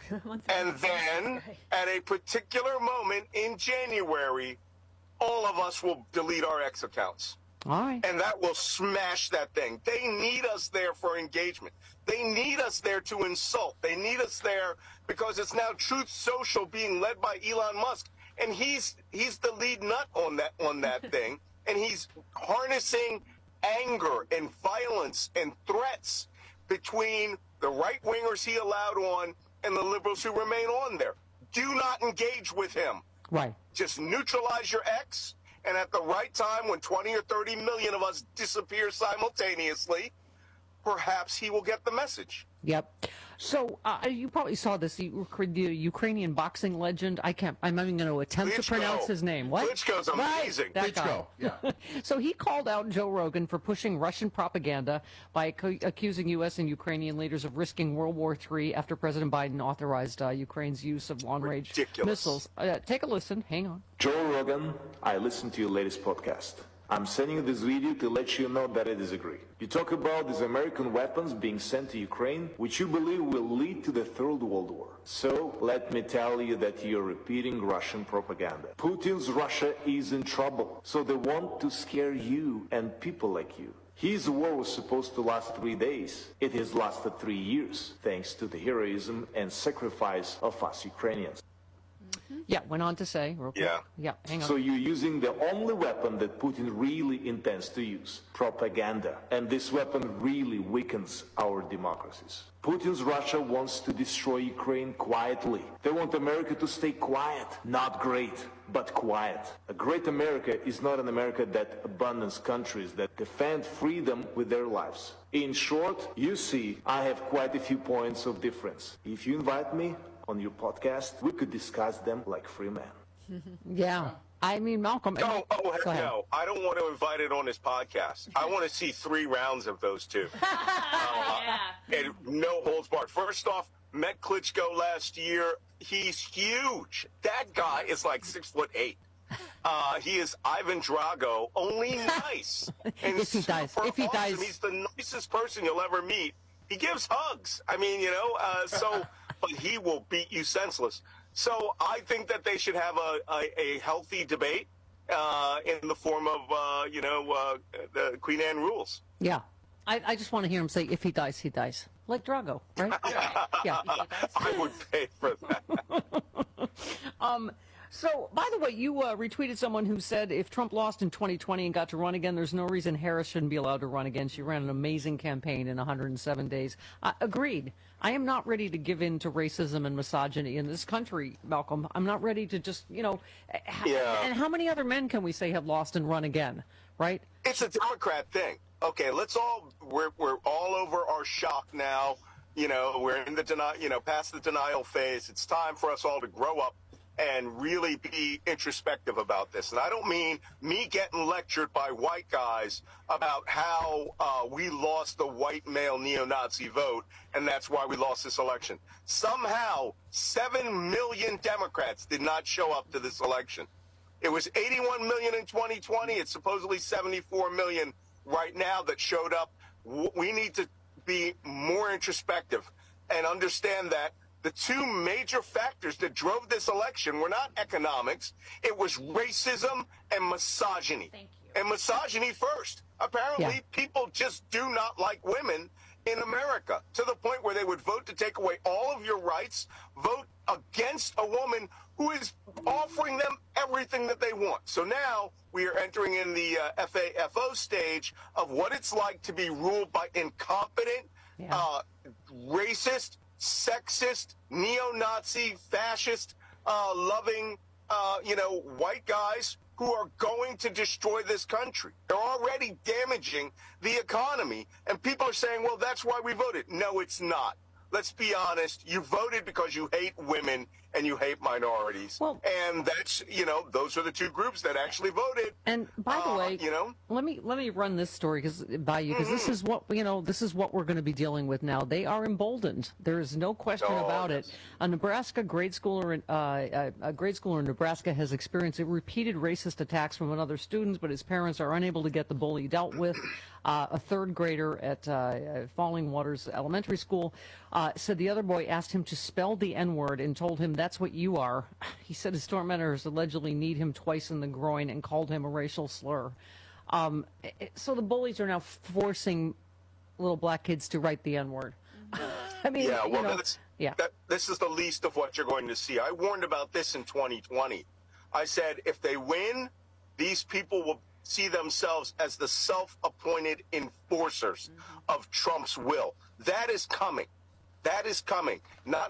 And then, at a particular moment in January, all of us will delete our X accounts. All right. And that will smash that thing. They need us there for engagement. They need us there to insult. They need us there because it's now Truth Social being led by Elon Musk. And he's the lead nut on that thing. And he's harnessing anger and violence and threats between the right-wingers he allowed on and the liberals who remain on there. Do not engage with him. Right. Just neutralize your X, and at the right time, when 20 or 30 million of us disappear simultaneously, perhaps he will get the message. Yep. So you probably saw this, the Ukrainian boxing legend. I'm not even going to attempt to pronounce his name. What? Klitschko's amazing. Right, Klitschko, yeah. So he called out Joe Rogan for pushing Russian propaganda by accusing U.S. and Ukrainian leaders of risking World War III after President Biden authorized Ukraine's use of long-range missiles. Take a listen. Hang on. Joe Rogan, I listened to your latest podcast. I'm sending you this video to let you know that I disagree. You talk about these American weapons being sent to Ukraine, which you believe will lead to the Third World War. So let me tell you that you're repeating Russian propaganda. Putin's Russia is in trouble, so they want to scare you and people like you. His war was supposed to last 3 days. It has lasted 3 years, thanks to the heroism and sacrifice of us Ukrainians. Yeah, went on to say, real quick. Yeah, hang on. So you're using the only weapon that Putin really intends to use, propaganda. And this weapon really weakens our democracies. Putin's Russia wants to destroy Ukraine quietly. They want America to stay quiet. Not great, but quiet. A great America is not an America that abandons countries that defend freedom with their lives. In short, you see, I have quite a few points of difference. If you invite me on your podcast, we could discuss them like free men. Yeah. I mean, Malcolm. No, no. I don't want to invite it on his podcast. I want to see 3 rounds of those two. And no holds barred. First off, met Klitschko last year. He's huge. That guy is like 6'8". He is Ivan Drago, only nice. And if he dies. If he dies. He's the nicest person you'll ever meet. He gives hugs. I mean, but he will beat you senseless. So I think that they should have a healthy debate in the form of, the Queen Anne rules. Yeah. I just want to hear him say, if he dies, he dies. Like Drago, right? Yeah. I would pay for that. So, by the way, you retweeted someone who said if Trump lost in 2020 and got to run again, there's no reason Harris shouldn't be allowed to run again. She ran an amazing campaign in 107 days. Agreed. I am not ready to give in to racism and misogyny in this country, Malcolm. I'm not ready to just, And how many other men can we say have lost and run again, right? It's a Democrat thing. Okay, we're all over our shock now. We're in the past the denial phase. It's time for us all to grow up and really be introspective about this. And I don't mean me getting lectured by white guys about how we lost the white male neo-Nazi vote, and that's why we lost this election. Somehow, 7 million Democrats did not show up to this election. It was 81 million in 2020. It's supposedly 74 million right now that showed up. We need to be more introspective and understand that the two major factors that drove this election were not economics. It was racism and misogyny. Thank you. And misogyny first. Apparently, people just do not like women in America, to the point where they would vote to take away all of your rights, vote against a woman who is offering them everything that they want. So now we are entering in the FAFO stage of what it's like to be ruled by incompetent, racist, sexist, neo-Nazi, fascist, loving, white guys who are going to destroy this country. They're already damaging the economy, and people are saying, well, that's why we voted. No, it's not. Let's be honest. You voted because you hate women and you hate minorities. Well, and that's, those are the two groups that actually voted. And by the way, let me run this story because this is what we're going to be dealing with now. They are emboldened. There is no question about it. A Nebraska grade schooler in Nebraska has experienced repeated racist attacks from other students, but his parents are unable to get the bully dealt with. A third grader at Falling Waters Elementary School said the other boy asked him to spell the N-word and told him, "That's what you are." He said his tormentors allegedly kneed him twice in the groin and called him a racial slur. So the bullies are now forcing little black kids to write the N-word. I mean, this is the least of what you're going to see. I warned about this in 2020. I said, if they win, these people will see themselves as the self-appointed enforcers of Trump's will. That is coming. That is coming. What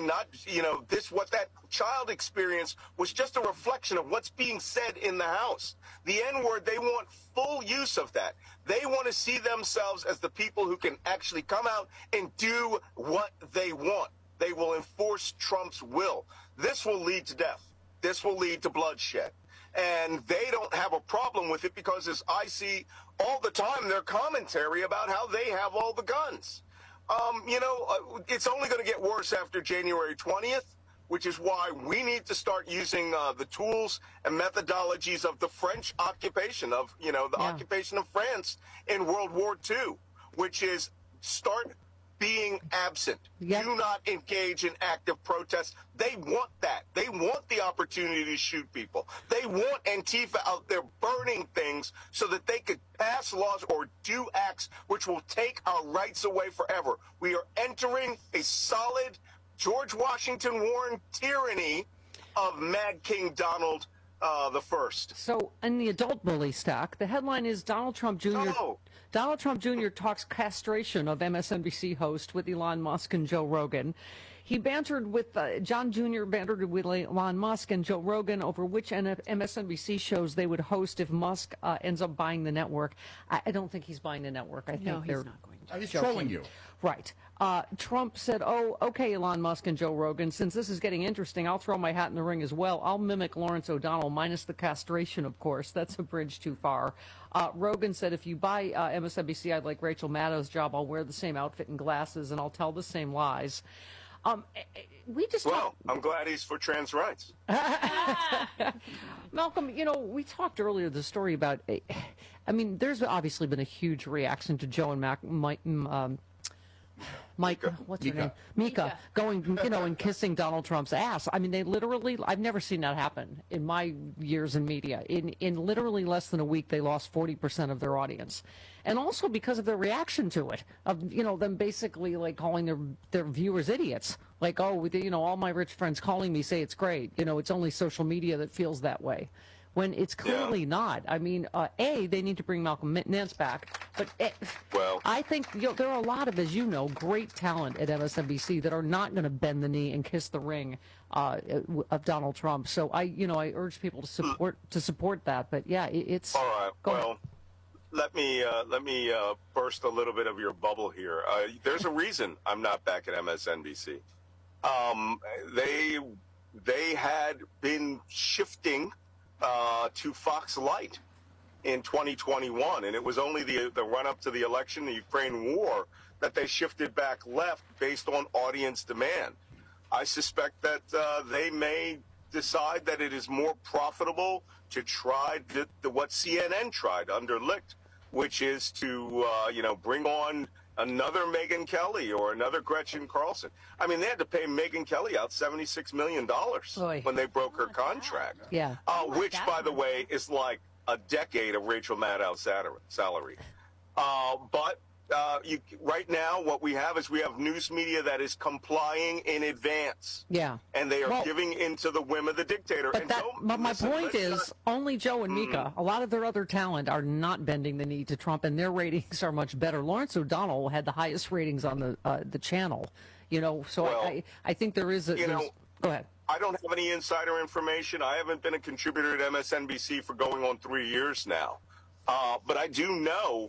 that child experienced was just a reflection of what's being said in the House. The N-word, they want full use of that. They want to see themselves as the people who can actually come out and do what they want. They will enforce Trump's will. This will lead to death. This will lead to bloodshed. And they don't have a problem with it because, as I see all the time, their commentary about how they have all the guns. It's only going to get worse after January 20th, which is why we need to start using the tools and methodologies of the French occupation, occupation of France in World War II, which is start being absent. Do not engage in active protest. They want that. They want the opportunity to shoot people. They want Antifa out there burning things so that they could pass laws or do acts which will take our rights away forever. We are entering a solid George Washington Warren tyranny of Mad King Donald the First. So in the adult bully stack, the headline is Donald Trump Jr. Donald Trump Jr. talks castration of MSNBC host with Elon Musk and Joe Rogan. He bantered with John Jr. bantered with Elon Musk and Joe Rogan over which MSNBC shows they would host if Musk ends up buying the network. I don't think he's buying the network. I think he's not going to. He's trolling you. Right. Trump said, "Oh, okay, Elon Musk and Joe Rogan, since this is getting interesting, I'll throw my hat in the ring as well. I'll mimic Lawrence O'Donnell, minus the castration, of course. That's a bridge too far." Rogan said, "If you buy MSNBC, I'd like Rachel Maddow's job. I'll wear the same outfit and glasses, and I'll tell the same lies." I'm glad he's for trans rights. Malcolm, we talked earlier the story about, there's obviously been a huge reaction to Joe and Mika going, and kissing Donald Trump's ass. I mean, they literally, I've never seen that happen in my years in media. In literally less than a week, they lost 40% of their audience. And also because of their reaction to it, of, them basically like calling their viewers idiots. Like, all my rich friends calling me say it's great. It's only social media that feels that way. When it's clearly not. I mean, they need to bring Malcolm Nance back. But I think there are a lot of, as you know, great talent at MSNBC that are not going to bend the knee and kiss the ring of Donald Trump. So I urge people to support that. But yeah, it's all right. Well, let me burst a little bit of your bubble here. There's a reason I'm not back at MSNBC. They had been shifting to Fox Light in 2021, and it was only the run-up to the election, the Ukraine war, that they shifted back left based on audience demand. I suspect that they may decide that it is more profitable to try what CNN tried under Licht, which is to, bring on another Megyn Kelly or another Gretchen Carlson. I mean, they had to pay Megyn Kelly out $76 million when they broke her contract. Yeah. Which, by the way, is like a decade of Rachel Maddow's salary. But right now, what we have is we have news media that is complying in advance. Yeah. And they are giving into the whim of the dictator. But my point is, only Joe and Mika, a lot of their other talent, are not bending the knee to Trump, and their ratings are much better. Lawrence O'Donnell had the highest ratings on the channel. I think there is go ahead. I don't have any insider information. I haven't been a contributor at MSNBC for going on 3 years now. But I do know,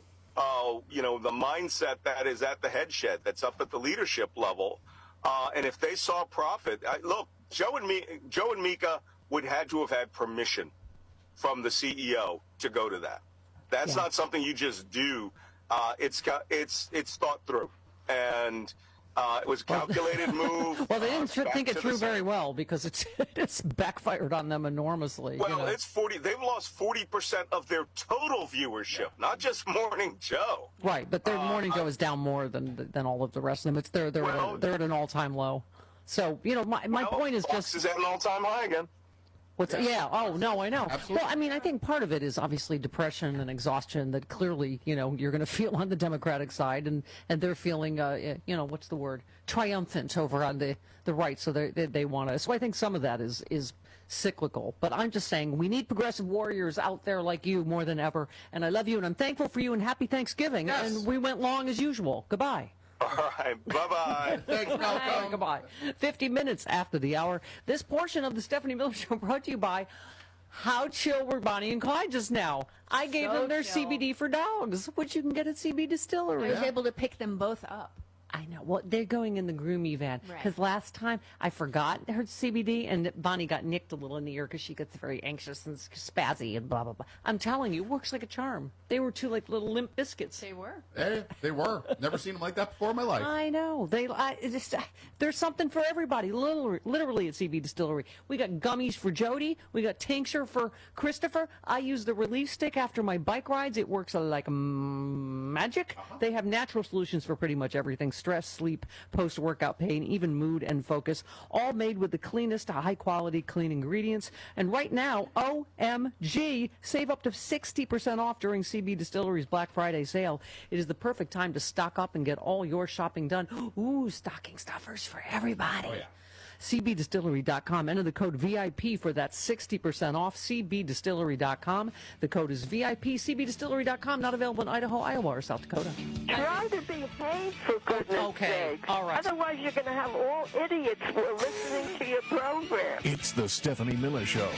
the mindset that is at the head shed, that's up at the leadership level. And if they saw profit, look, Joe and Mika would had to have had permission from the CEO to go to that. That's not something you just do. It's thought through. And it was a calculated move. Well, they didn't think it through very well because it's backfired on them enormously. Well, it's 40. They've lost 40% of their total viewership, not just Morning Joe. Right, but their Morning Joe is down more than all of the rest of them. It's they're at an all-time low. So my point is Fox is at an all-time high again. Yeah. Oh, no, I know. Absolutely. Well, I mean, I think part of it is obviously depression and exhaustion that clearly, you're going to feel on the Democratic side, and they're feeling, what's the word? Triumphant over on the right, so they want to. So I think some of that is cyclical. But I'm just saying we need progressive warriors out there like you more than ever, and I love you, and I'm thankful for you, and happy Thanksgiving. Yes. And we went long as usual. Goodbye. All right, bye-bye. Thanks, Malcolm. Goodbye. 50 minutes after the hour. This portion of the Stephanie Miller Show brought to you by How Chill Were Bonnie and Clyde just now. I gave them their CBD for dogs, which you can get at CB Distillery. I was able to pick them both up. I know. Well, they're going in the Groomie van. Because last time I forgot her CBD, and Bonnie got nicked a little in the ear because she gets very anxious and spazzy and blah, blah, blah. I'm telling you, it works like a charm. They were two like little limp biscuits. They were. They were. Never seen them like that before in my life. I know. There's something for everybody, literally at CB Distillery. We got gummies for Jody. We got tincture for Christopher. I use the relief stick after my bike rides. It works like magic. They have natural solutions for pretty much everything. Stress, sleep, post-workout pain, even mood and focus, all made with the cleanest, high-quality clean ingredients. And right now, OMG, save up to 60% off during CB Distillery's Black Friday sale. It is the perfect time to stock up and get all your shopping done. Ooh, stocking stuffers for everybody. Oh, yeah. CBDistillery.com. Enter the code VIP for that 60% off. CBDistillery.com. The code is VIP. CBDistillery.com. Not available in Idaho, Iowa, or South Dakota. Try to behave, for goodness sake. All right. Otherwise, you're going to have all idiots who are listening to your program. It's the Stephanie Miller Show.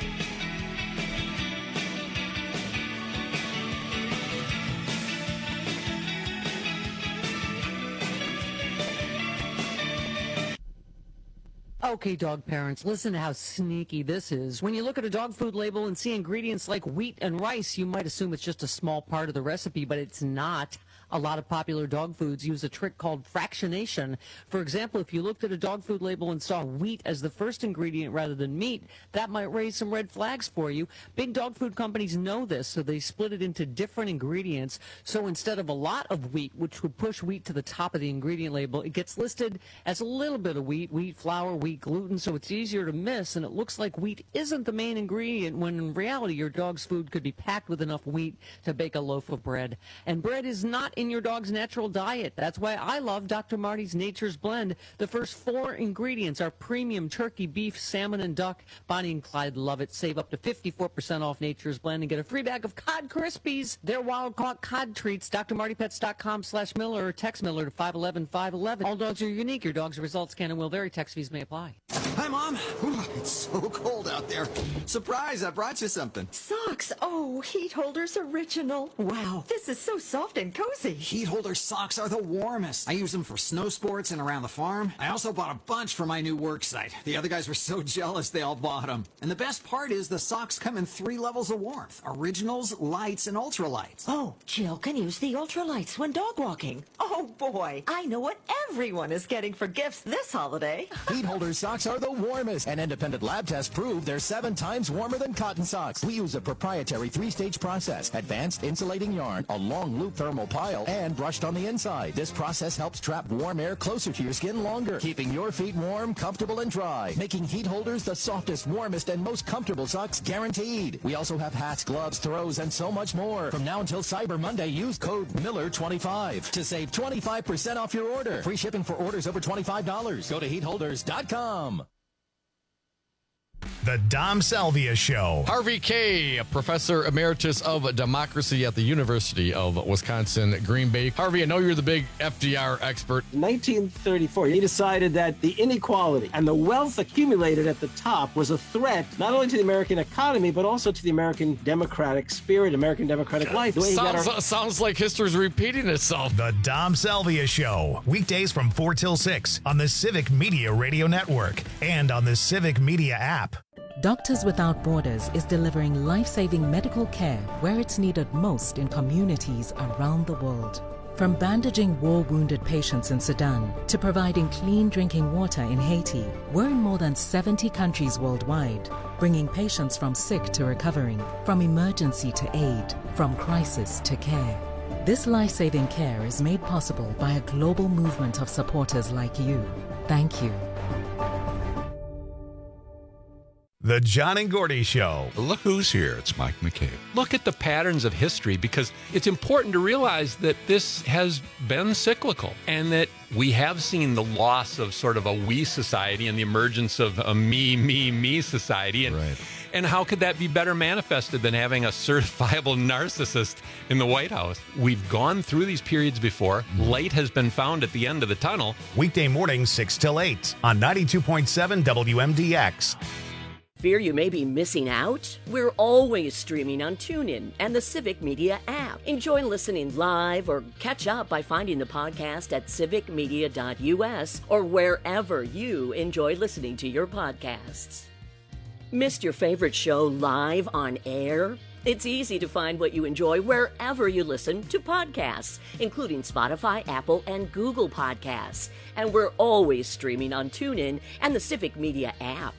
Okay, dog parents, listen to how sneaky this is. When you look at a dog food label and see ingredients like wheat and rice, you might assume it's just a small part of the recipe, but it's not. A lot of popular dog foods use a trick called fractionation. For example, if you looked at a dog food label and saw wheat as the first ingredient rather than meat, that might raise some red flags for you. Big dog food companies know this, so they split it into different ingredients. So instead of a lot of wheat, which would push wheat to the top of the ingredient label, it gets listed as a little bit of wheat flour, wheat gluten, so it's easier to miss, and it looks like wheat isn't the main ingredient, when in reality your dog's food could be packed with enough wheat to bake a loaf of bread. And bread is not in your dog's natural diet. That's why I love Dr. Marty's Nature's Blend. The first 4 ingredients are premium turkey, beef, salmon, and duck. Bonnie and Clyde love it. Save up to 54% off Nature's Blend and get a free bag of Cod Krispies. They're wild-caught cod treats. drmartypets.com/Miller or text Miller to 511-511. All dogs are unique. Your dog's results can and will vary. Text fees may apply. Hi, Mom. Ooh, it's so cold out there. Surprise, I brought you something. Socks. Oh, Heat Holders Original. Wow, this is so soft and cozy. Heat Holder socks are the warmest. I use them for snow sports and around the farm. I also bought a bunch for my new work site. The other guys were so jealous they all bought them. And the best part is the socks come in 3 levels of warmth. Originals, lights, and ultralights. Oh, Jill can use the ultralights when dog walking. Oh, boy. I know what everyone is getting for gifts this holiday. Heat Holder socks are the the warmest. An independent lab test proved they're 7 times warmer than cotton socks. We use a proprietary 3-stage process, advanced insulating yarn, a long loop thermal pile, and brushed on the inside. This process helps trap warm air closer to your skin longer, keeping your feet warm, comfortable, and dry, making heat holders the softest, warmest, and most comfortable socks guaranteed. We also have hats, gloves, throws, and so much more. From now until Cyber Monday, use code Miller25 to save 25% off your order. Free shipping for orders over $25. Go to heatholders.com. The Dom Salvia Show. Harvey Kaye, a professor emeritus of democracy at the University of Wisconsin, Green Bay. Harvey, I know you're the big FDR expert. In 1934, he decided that the inequality and the wealth accumulated at the top was a threat not only to the American economy, but also to the American democratic spirit, American democratic life. Sounds like history's repeating itself. The Dom Salvia Show. Weekdays from 4 till 6 on the Civic Media Radio Network and on the Civic Media app. Doctors Without Borders is delivering life-saving medical care where it's needed most in communities around the world. From bandaging war-wounded patients in Sudan to providing clean drinking water in Haiti, we're in more than 70 countries worldwide, bringing patients from sick to recovering, from emergency to aid, from crisis to care. This life-saving care is made possible by a global movement of supporters like you. Thank you. The John and Gordy Show. Look who's here. It's Mike McCabe. Look at the patterns of history, because it's important to realize that this has been cyclical and that we have seen the loss of sort of a we society and the emergence of a me society. And how could that be better manifested than having a certifiable narcissist in the White House? We've gone through these periods before. Light has been found at the end of the tunnel. Weekday mornings 6 till 8 on 92.7 WMDX. Fear you may be missing out? We're always streaming on TuneIn and the Civic Media app. Enjoy listening live or catch up by finding the podcast at civicmedia.us or wherever you enjoy listening to your podcasts. Missed your favorite show live on air? It's easy to find what you enjoy wherever you listen to podcasts, including Spotify, Apple, and Google Podcasts. And we're always streaming on TuneIn and the Civic Media app.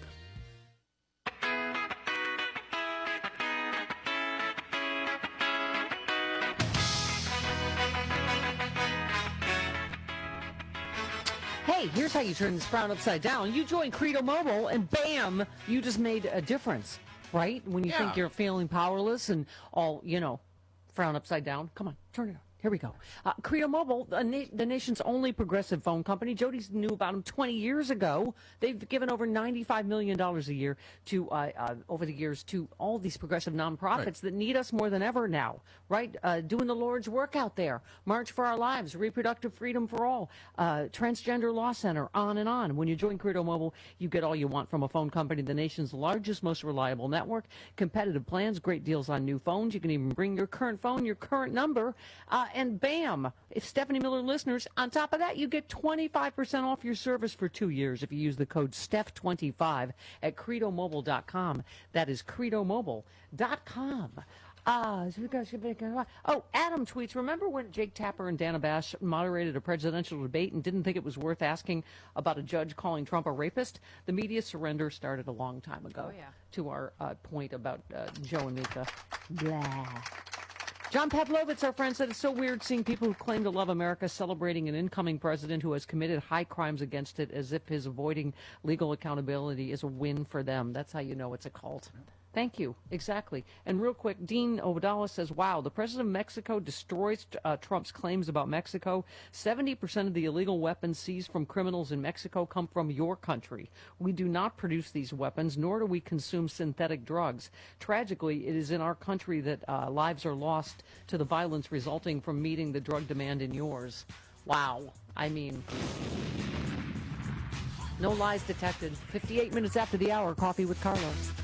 Hey, here's how you turn this frown upside down. You join Credo Mobile, and bam, you just made a difference, right? When you think you're feeling powerless and all, frown upside down. Come on, turn it on. Here we go. Credo Mobile, the nation's only progressive phone company. Jody knew about them 20 years ago. They've given over $95 million a year to over the years to all these progressive nonprofits that need us more than ever now, right? Doing the Lord's work out there. March for Our Lives, Reproductive Freedom for All, Transgender Law Center, on and on. When you join Credo Mobile, you get all you want from a phone company, the nation's largest, most reliable network, competitive plans, great deals on new phones. You can even bring your current phone, your current number, and bam, if Stephanie Miller listeners, on top of that, you get 25% off your service for 2 years if you use the code STEPH25 at credomobile.com. That is credomobile.com. Adam tweets, remember when Jake Tapper and Dana Bash moderated a presidential debate and didn't think it was worth asking about a judge calling Trump a rapist? The media surrender started a long time ago to our point about Joe and Mika. Blah. John Pavlovitz, our friend, said it's so weird seeing people who claim to love America celebrating an incoming president who has committed high crimes against it as if his avoiding legal accountability is a win for them. That's how you know it's a cult. Thank you. Exactly. And real quick, Dean Obadala says, wow, the president of Mexico destroys Trump's claims about Mexico. 70% of the illegal weapons seized from criminals in Mexico come from your country. We do not produce these weapons, nor do we consume synthetic drugs. Tragically, it is in our country that lives are lost to the violence resulting from meeting the drug demand in yours. Wow. I mean, no lies detected. 58 minutes after the hour, Coffee with Carlos.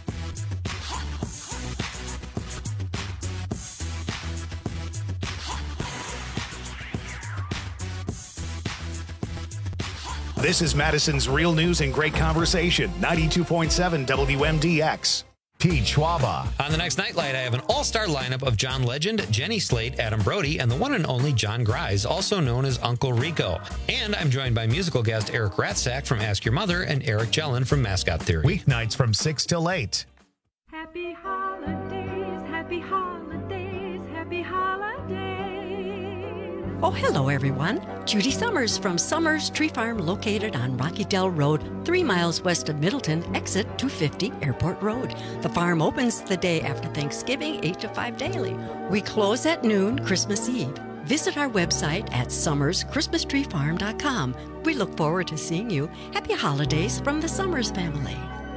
This is Madison's Real News and Great Conversation, 92.7 WMDX. Pete Schwaba. On the next Nightlight, I have an all-star lineup of John Legend, Jenny Slate, Adam Brody, and the one and only John Grise, also known as Uncle Rico. And I'm joined by musical guest Eric Ratzak from Ask Your Mother and Eric Jellin from Mascot Theory. Weeknights from 6 till 8. Happy holidays, happy holidays, happy holidays. Oh, hello, everyone. Judy Summers from Summers Tree Farm, located on Rocky Dell Road, 3 miles west of Middleton, exit 250 Airport Road. The farm opens the day after Thanksgiving, 8 to 5 daily. We close at noon Christmas Eve. Visit our website at summerschristmastreefarm.com. We look forward to seeing you. Happy holidays from the Summers family.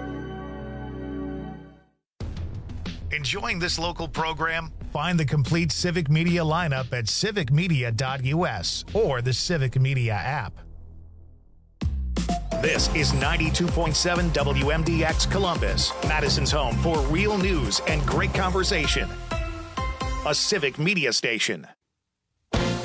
Enjoying this local program? Find the complete Civic Media lineup at civicmedia.us or the Civic Media app. This is 92.7 WMDX Columbus, Madison's home for real news and great conversation. A Civic Media station.